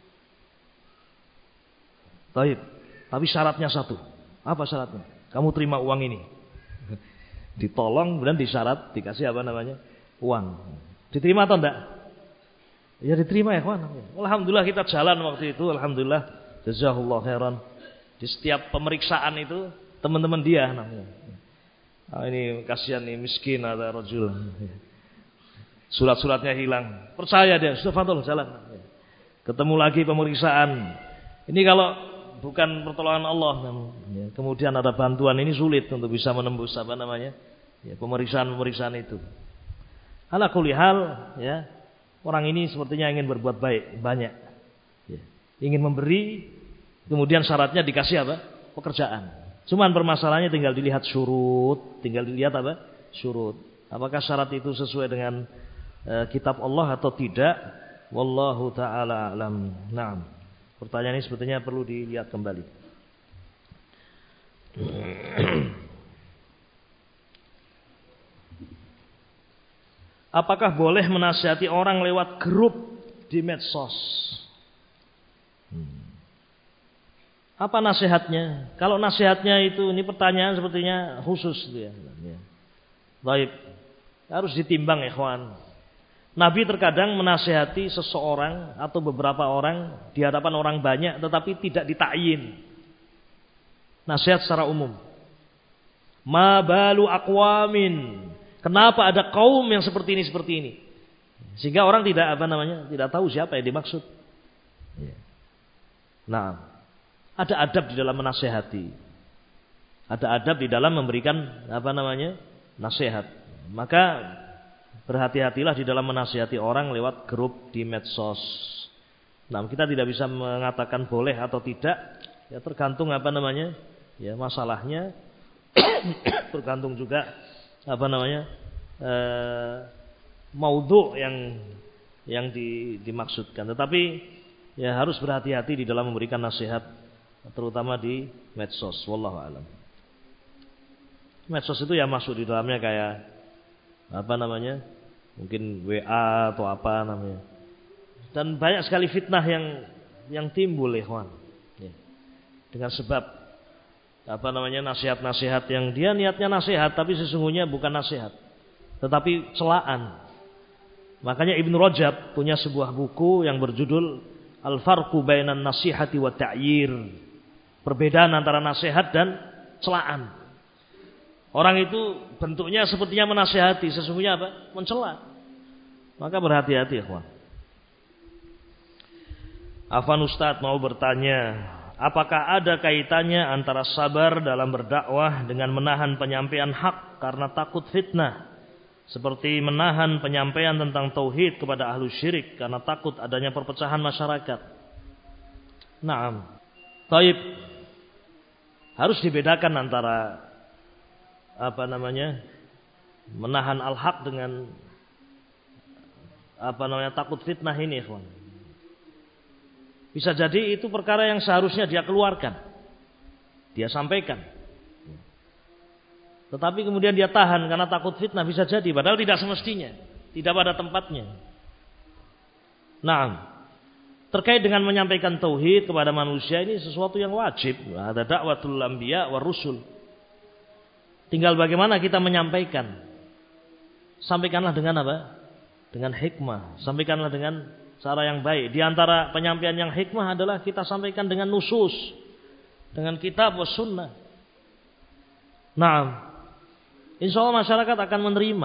Baik, tapi syaratnya satu. Apa syaratnya? Kamu terima uang ini. Ditolong, kemudian disyarat, dikasih apa namanya? Uang. Diterima atau enggak? Ya diterima ya kawan. Alhamdulillah kita jalan waktu itu, alhamdulillah. Jazakallahu khairan. Di setiap pemeriksaan itu teman-teman dia namanya. Ini kasihan nih, miskin ada rajul. Surat-suratnya hilang. Percaya dia, sudah fadhol jalan. Ketemu lagi pemeriksaan. Ini kalau bukan pertolongan Allah, kemudian ada bantuan, ini sulit untuk bisa menembus apa namanya? Ya, pemeriksaan itu. Ala kulli hal, ya. Orang ini sepertinya ingin berbuat baik, banyak. Ya. Ingin memberi, kemudian syaratnya dikasih apa? Pekerjaan. Cuman permasalahannya tinggal dilihat syurut, syurut. Apakah syarat itu sesuai dengan kitab Allah atau tidak? Wallahu taala a'lam. Naam. Pertanyaan ini sepertinya perlu dilihat kembali. Apakah boleh menasihati orang lewat grup di medsos? Apa nasihatnya? Kalau nasihatnya itu, ini pertanyaan sepertinya khusus dia. Baik, harus ditimbang ikhwan. Nabi terkadang menasihati seseorang atau beberapa orang di hadapan orang banyak, tetapi tidak ditakyin. Nasihat secara umum. Ma balu aqwamin. Kenapa ada kaum yang seperti ini? Sehingga orang tidak tahu siapa yang dimaksud. Nah, ada adab di dalam menasehati. Ada adab di dalam memberikan nasihat. Maka berhati-hatilah di dalam menasihati orang lewat grup di medsos. Nah, kita tidak bisa mengatakan boleh atau tidak, ya tergantung ya masalahnya, tergantung juga maudhu yang dimaksudkan. Tetapi ya harus berhati-hati di dalam memberikan nasihat, terutama di medsos. Wallahu a'lam. Medsos itu ya masuk di dalamnya kayak mungkin WA atau apa namanya. Dan banyak sekali fitnah yang timbul, ikhwan. Ya. Dengan sebab nasihat-nasihat yang dia niatnya nasihat tapi sesungguhnya bukan nasihat, tetapi celaan. Makanya Ibnu Rajab punya sebuah buku yang berjudul Al-Farqu Bainan Nasihati wa Ta'yir. Perbedaan antara nasihat dan celaan. Orang itu bentuknya sepertinya menasihati, sesungguhnya mencela. Maka berhati-hati, ikhwan. Afan Ustadz mau bertanya, apakah ada kaitannya antara sabar dalam berdakwah dengan menahan penyampaian hak karena takut fitnah? Seperti menahan penyampaian tentang tauhid kepada ahlu syirik karena takut adanya perpecahan masyarakat. Naam. Taib. Harus dibedakan antara menahan al-haq dengan takut fitnah ini, ikhwan. Bisa jadi itu perkara yang seharusnya dia keluarkan, dia sampaikan, tetapi kemudian dia tahan karena takut fitnah, bisa jadi padahal tidak semestinya, tidak pada tempatnya. Nah, terkait dengan menyampaikan tauhid kepada manusia ini sesuatu yang wajib. Ada dakwatul anbiya war rusul. Tinggal bagaimana kita menyampaikan. Sampaikanlah dengan apa? Dengan hikmah. Sampaikanlah dengan cara yang baik. Di antara penyampaian yang hikmah adalah kita sampaikan dengan nusus, dengan kitab was sunnah. Nah, insya Allah masyarakat akan menerima.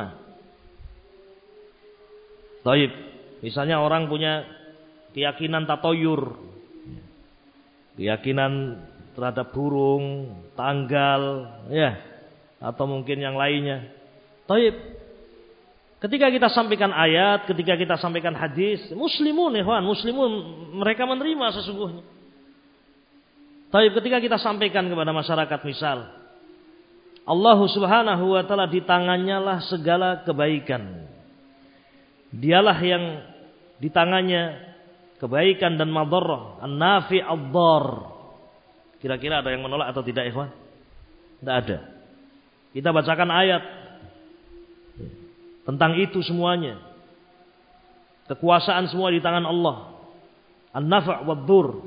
Taib. Misalnya orang punya keyakinan tatoyur, keyakinan terhadap burung, tanggal, ya. Atau mungkin yang lainnya. Taib. Ketika kita sampaikan ayat, ketika kita sampaikan hadis, muslimun mereka menerima sesungguhnya. Taib, ketika kita sampaikan kepada masyarakat, misal Allah Subhanahu wa taala di tangannya lah segala kebaikan. Dialah yang di tangannya kebaikan dan madharrah, an-nafi ad-dhar. Kira-kira ada yang menolak atau tidak, ikhwan? Tidak ada. Kita bacakan ayat tentang itu semuanya. Kekuasaan semua di tangan Allah. An-nafa' wad-dhur.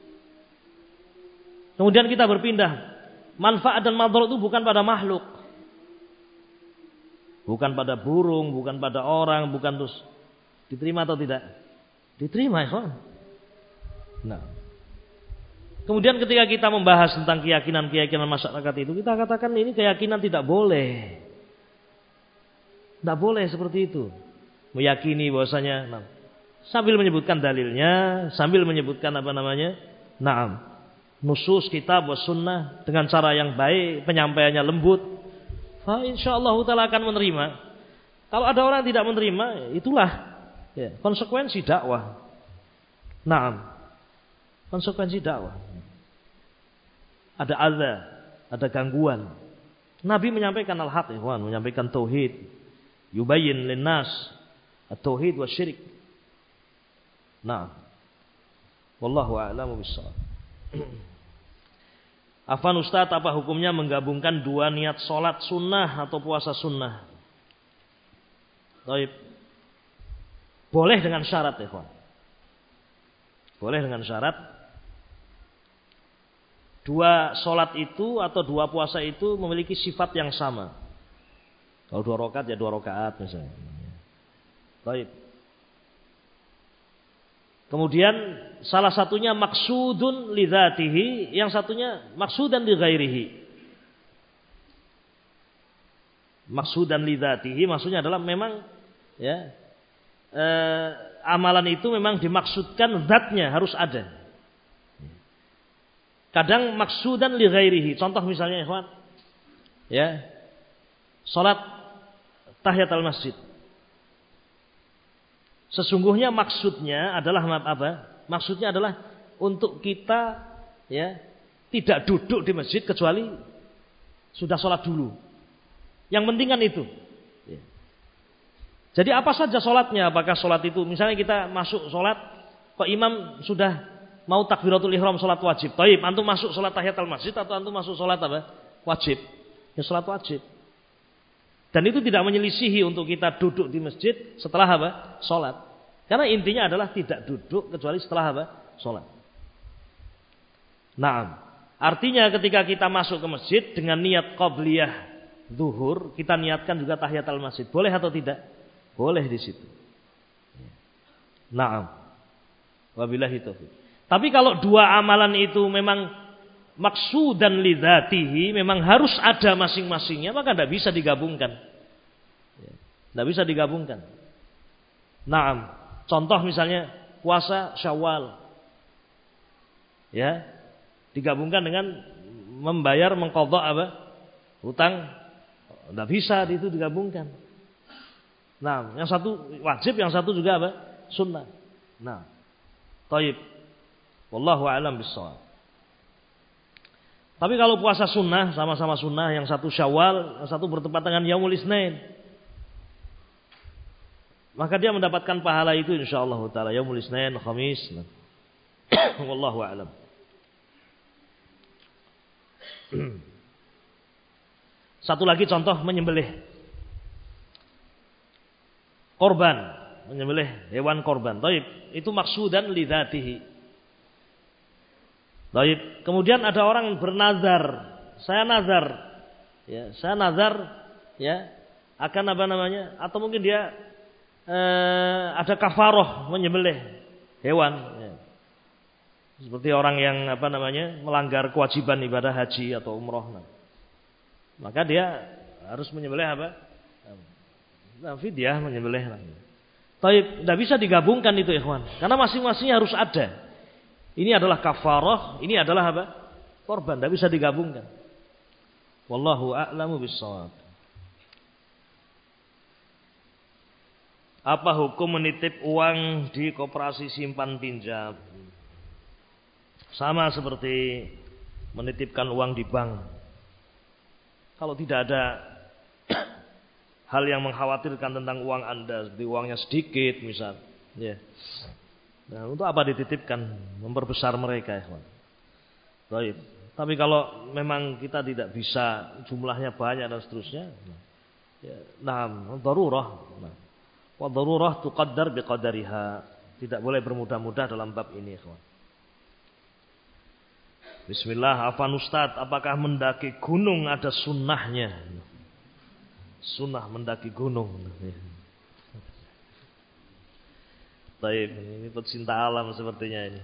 Kemudian kita berpindah. Manfaat dan madharat itu bukan pada makhluk. Bukan pada burung, bukan pada orang, bukan terus. Diterima atau tidak? Diterima, ikhwan. Nah. Kemudian ketika kita membahas tentang keyakinan masyarakat itu, kita katakan ini keyakinan tidak boleh. Tidak boleh seperti itu. Meyakini bahwasanya sambil menyebutkan dalilnya, sambil menyebutkan nusus kitab was sunnah dengan cara yang baik, penyampaiannya lembut. Fa insyaallah taala akan menerima. Kalau ada orang yang tidak menerima, itulah konsekuensi dakwah. Konsekuensi dakwah. Ada gangguan. Nabi menyampaikan al-haq, menyampaikan tauhid. Yubayyin linnas at-tauhid wasyirik. Wallahu a'lamu bissawab. Afan Ustaz, apa hukumnya menggabungkan dua niat sholat sunnah atau puasa sunnah? Baik. Boleh dengan syarat, ikhwan. Boleh dengan syarat. Dua sholat itu atau dua puasa itu memiliki sifat yang sama. Kalau 2 rakaat ya 2 rakaat misalnya. Baik. Kemudian salah satunya maksudun li dzatihi, yang satunya maksudan li ghairihi. Maksudan li dzatihi maksudnya adalah memang amalan itu memang dimaksudkan zatnya harus ada. Kadang maksudan li ghairihi. Contoh misalnya ikhwan, ya, salat tahiyatul masjid. Sesungguhnya maksudnya adalah apa? Maksudnya adalah untuk kita, ya, tidak duduk di masjid kecuali sudah salat dulu. Yang penting kan itu. Ya. Jadi apa saja salatnya? Apakah salat itu, misalnya kita masuk salat, kok imam sudah mau takbiratul ihram salat wajib. Baik, antum masuk salat tahiyatul masjid atau antum masuk salat apa? Wajib. Ya salat wajib. Dan itu tidak menyelisihi untuk kita duduk di masjid setelah apa? Salat. Karena intinya adalah tidak duduk kecuali setelah apa? Salat. Nah, artinya ketika kita masuk ke masjid dengan niat qabliyah zuhur, kita niatkan juga tahiyatul masjid. Boleh atau tidak? Boleh di situ. Naam. Wabillahi taufiq. Tapi kalau dua amalan itu memang maksudan li dzatihi, memang harus ada masing-masingnya, maka tidak bisa digabungkan. Tidak bisa digabungkan. Naam. Contoh misalnya puasa Syawal. Ya. Digabungkan dengan membayar mengqadha apa? Hutang. Tidak bisa itu digabungkan. Nah, yang satu wajib, yang satu juga apa? Sunnah. Nah, taib. Wallahu a'lam bishawab. Tapi kalau puasa sunnah, sama-sama sunnah, yang satu Syawal, yang satu bertepatan dengan Yaumul Itsnain, maka dia mendapatkan pahala itu insyaallah taala Yaumul Itsnain, Khamis. Wallahu a'lam. Satu lagi contoh menyembelih korban, menyembelih hewan korban. Taib, itu maksudan li dzatihi. Taib. Kemudian ada orang bernazar, saya nazar, ya, saya nazar, ya, akan apa namanya? Atau mungkin dia ada kafaroh menyembelih hewan. Ya. Seperti orang yang apa namanya melanggar kewajiban ibadah haji atau umroh. Maka dia harus menyembelih apa? Fidyah menyembelih. Taib, tidak bisa digabungkan itu ikhwan. Karena masing-masingnya harus ada. Ini adalah kafarah, ini adalah apa? Korban, tidak bisa digabungkan. Wallahu a'lamu bissawab. Apa hukum menitip uang di koperasi simpan pinjam? Sama seperti menitipkan uang di bank. Kalau tidak ada hal yang mengkhawatirkan tentang uang Anda, seperti uangnya sedikit misal, ya. Nah, untuk apa dititipkan? Memperbesar mereka, ikhwan. Baik. Tapi kalau memang kita tidak bisa, jumlahnya banyak dan seterusnya, ya, nah, darurah. Nah, wa darurah tuqaddar biqadariha. Tidak boleh bermudah-mudah dalam bab ini, ikhwan. Bismillah, afan Ustaz, apakah mendaki gunung ada sunnahnya? Sunnah mendaki gunung. Baik, ini pecinta alam sepertinya ini.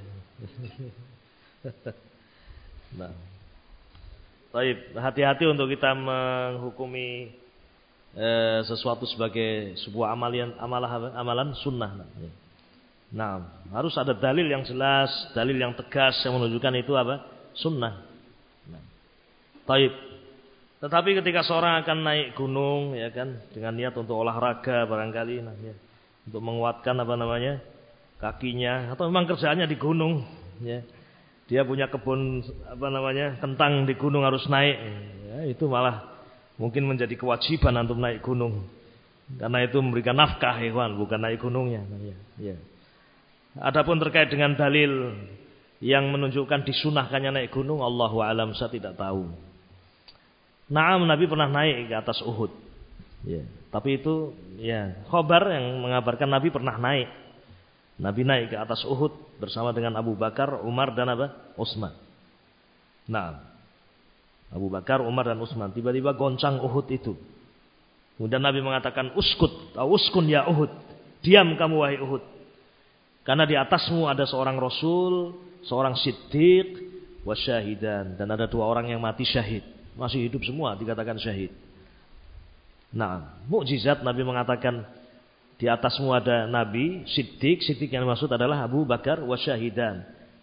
Nah, baik, hati-hati untuk kita menghukumi sesuatu sebagai sebuah amalan sunnah. Nah, harus ada dalil yang jelas, dalil yang tegas yang menunjukkan itu apa? Sunnah. Nah, baik. Tetapi ketika seorang akan naik gunung, ya kan, dengan niat untuk olahraga barangkali, nah, ya, untuk menguatkan apa namanya kakinya, atau memang kerjaannya di gunung, ya, dia punya kebun apa namanya kentang di gunung harus naik, ya, itu malah mungkin menjadi kewajiban untuk naik gunung, karena itu memberikan nafkah, hewan, bukan naik gunungnya. Nah, ya. Adapun terkait dengan dalil yang menunjukkan disunahkannya naik gunung, Allahu a'lam, saya tidak tahu. Naam, Nabi pernah naik ke atas Uhud. Ya, tapi itu ya khabar yang mengabarkan Nabi pernah naik. Nabi naik ke atas Uhud bersama dengan Abu Bakar, Umar dan apa? Utsman. Nah, Abu Bakar, Umar dan Utsman tiba-tiba goncang Uhud itu. Kemudian Nabi mengatakan, uskun ya Uhud. Diam kamu wahai Uhud. Karena di atasmu ada seorang Rasul, seorang Siddiq, wasyahidan, dan ada 2 orang yang mati syahid. Masih hidup semua dikatakan syahid. Nah, mukjizat Nabi mengatakan di atasmu ada Nabi, Siddiq yang dimaksud adalah Abu Bakar, wasyahidan,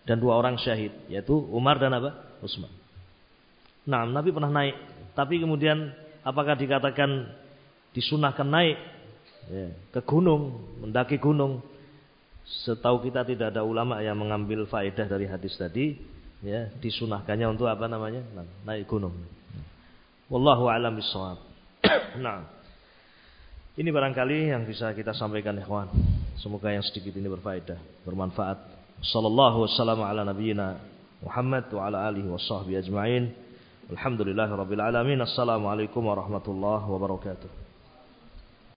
dan 2 orang syahid, yaitu Umar dan apa? Utsman. Nah, Nabi pernah naik, tapi kemudian apakah dikatakan disunahkan naik ke gunung, mendaki gunung? Setahu kita tidak ada ulama yang mengambil faedah dari hadis tadi, ya, disunahkannya untuk apa namanya? Naik gunung. Wallahu a'lam bishawab. Nah, ini barangkali yang bisa kita sampaikan, ikhwan. Semoga yang sedikit ini berfaedah, bermanfaat. Sallallahu wasallam ala nabiyyina Muhammad wa ala alihi washabbihi ajma'in. Alhamdulillahirabbil alamin. Assalamualaikum warahmatullahi wabarakatuh.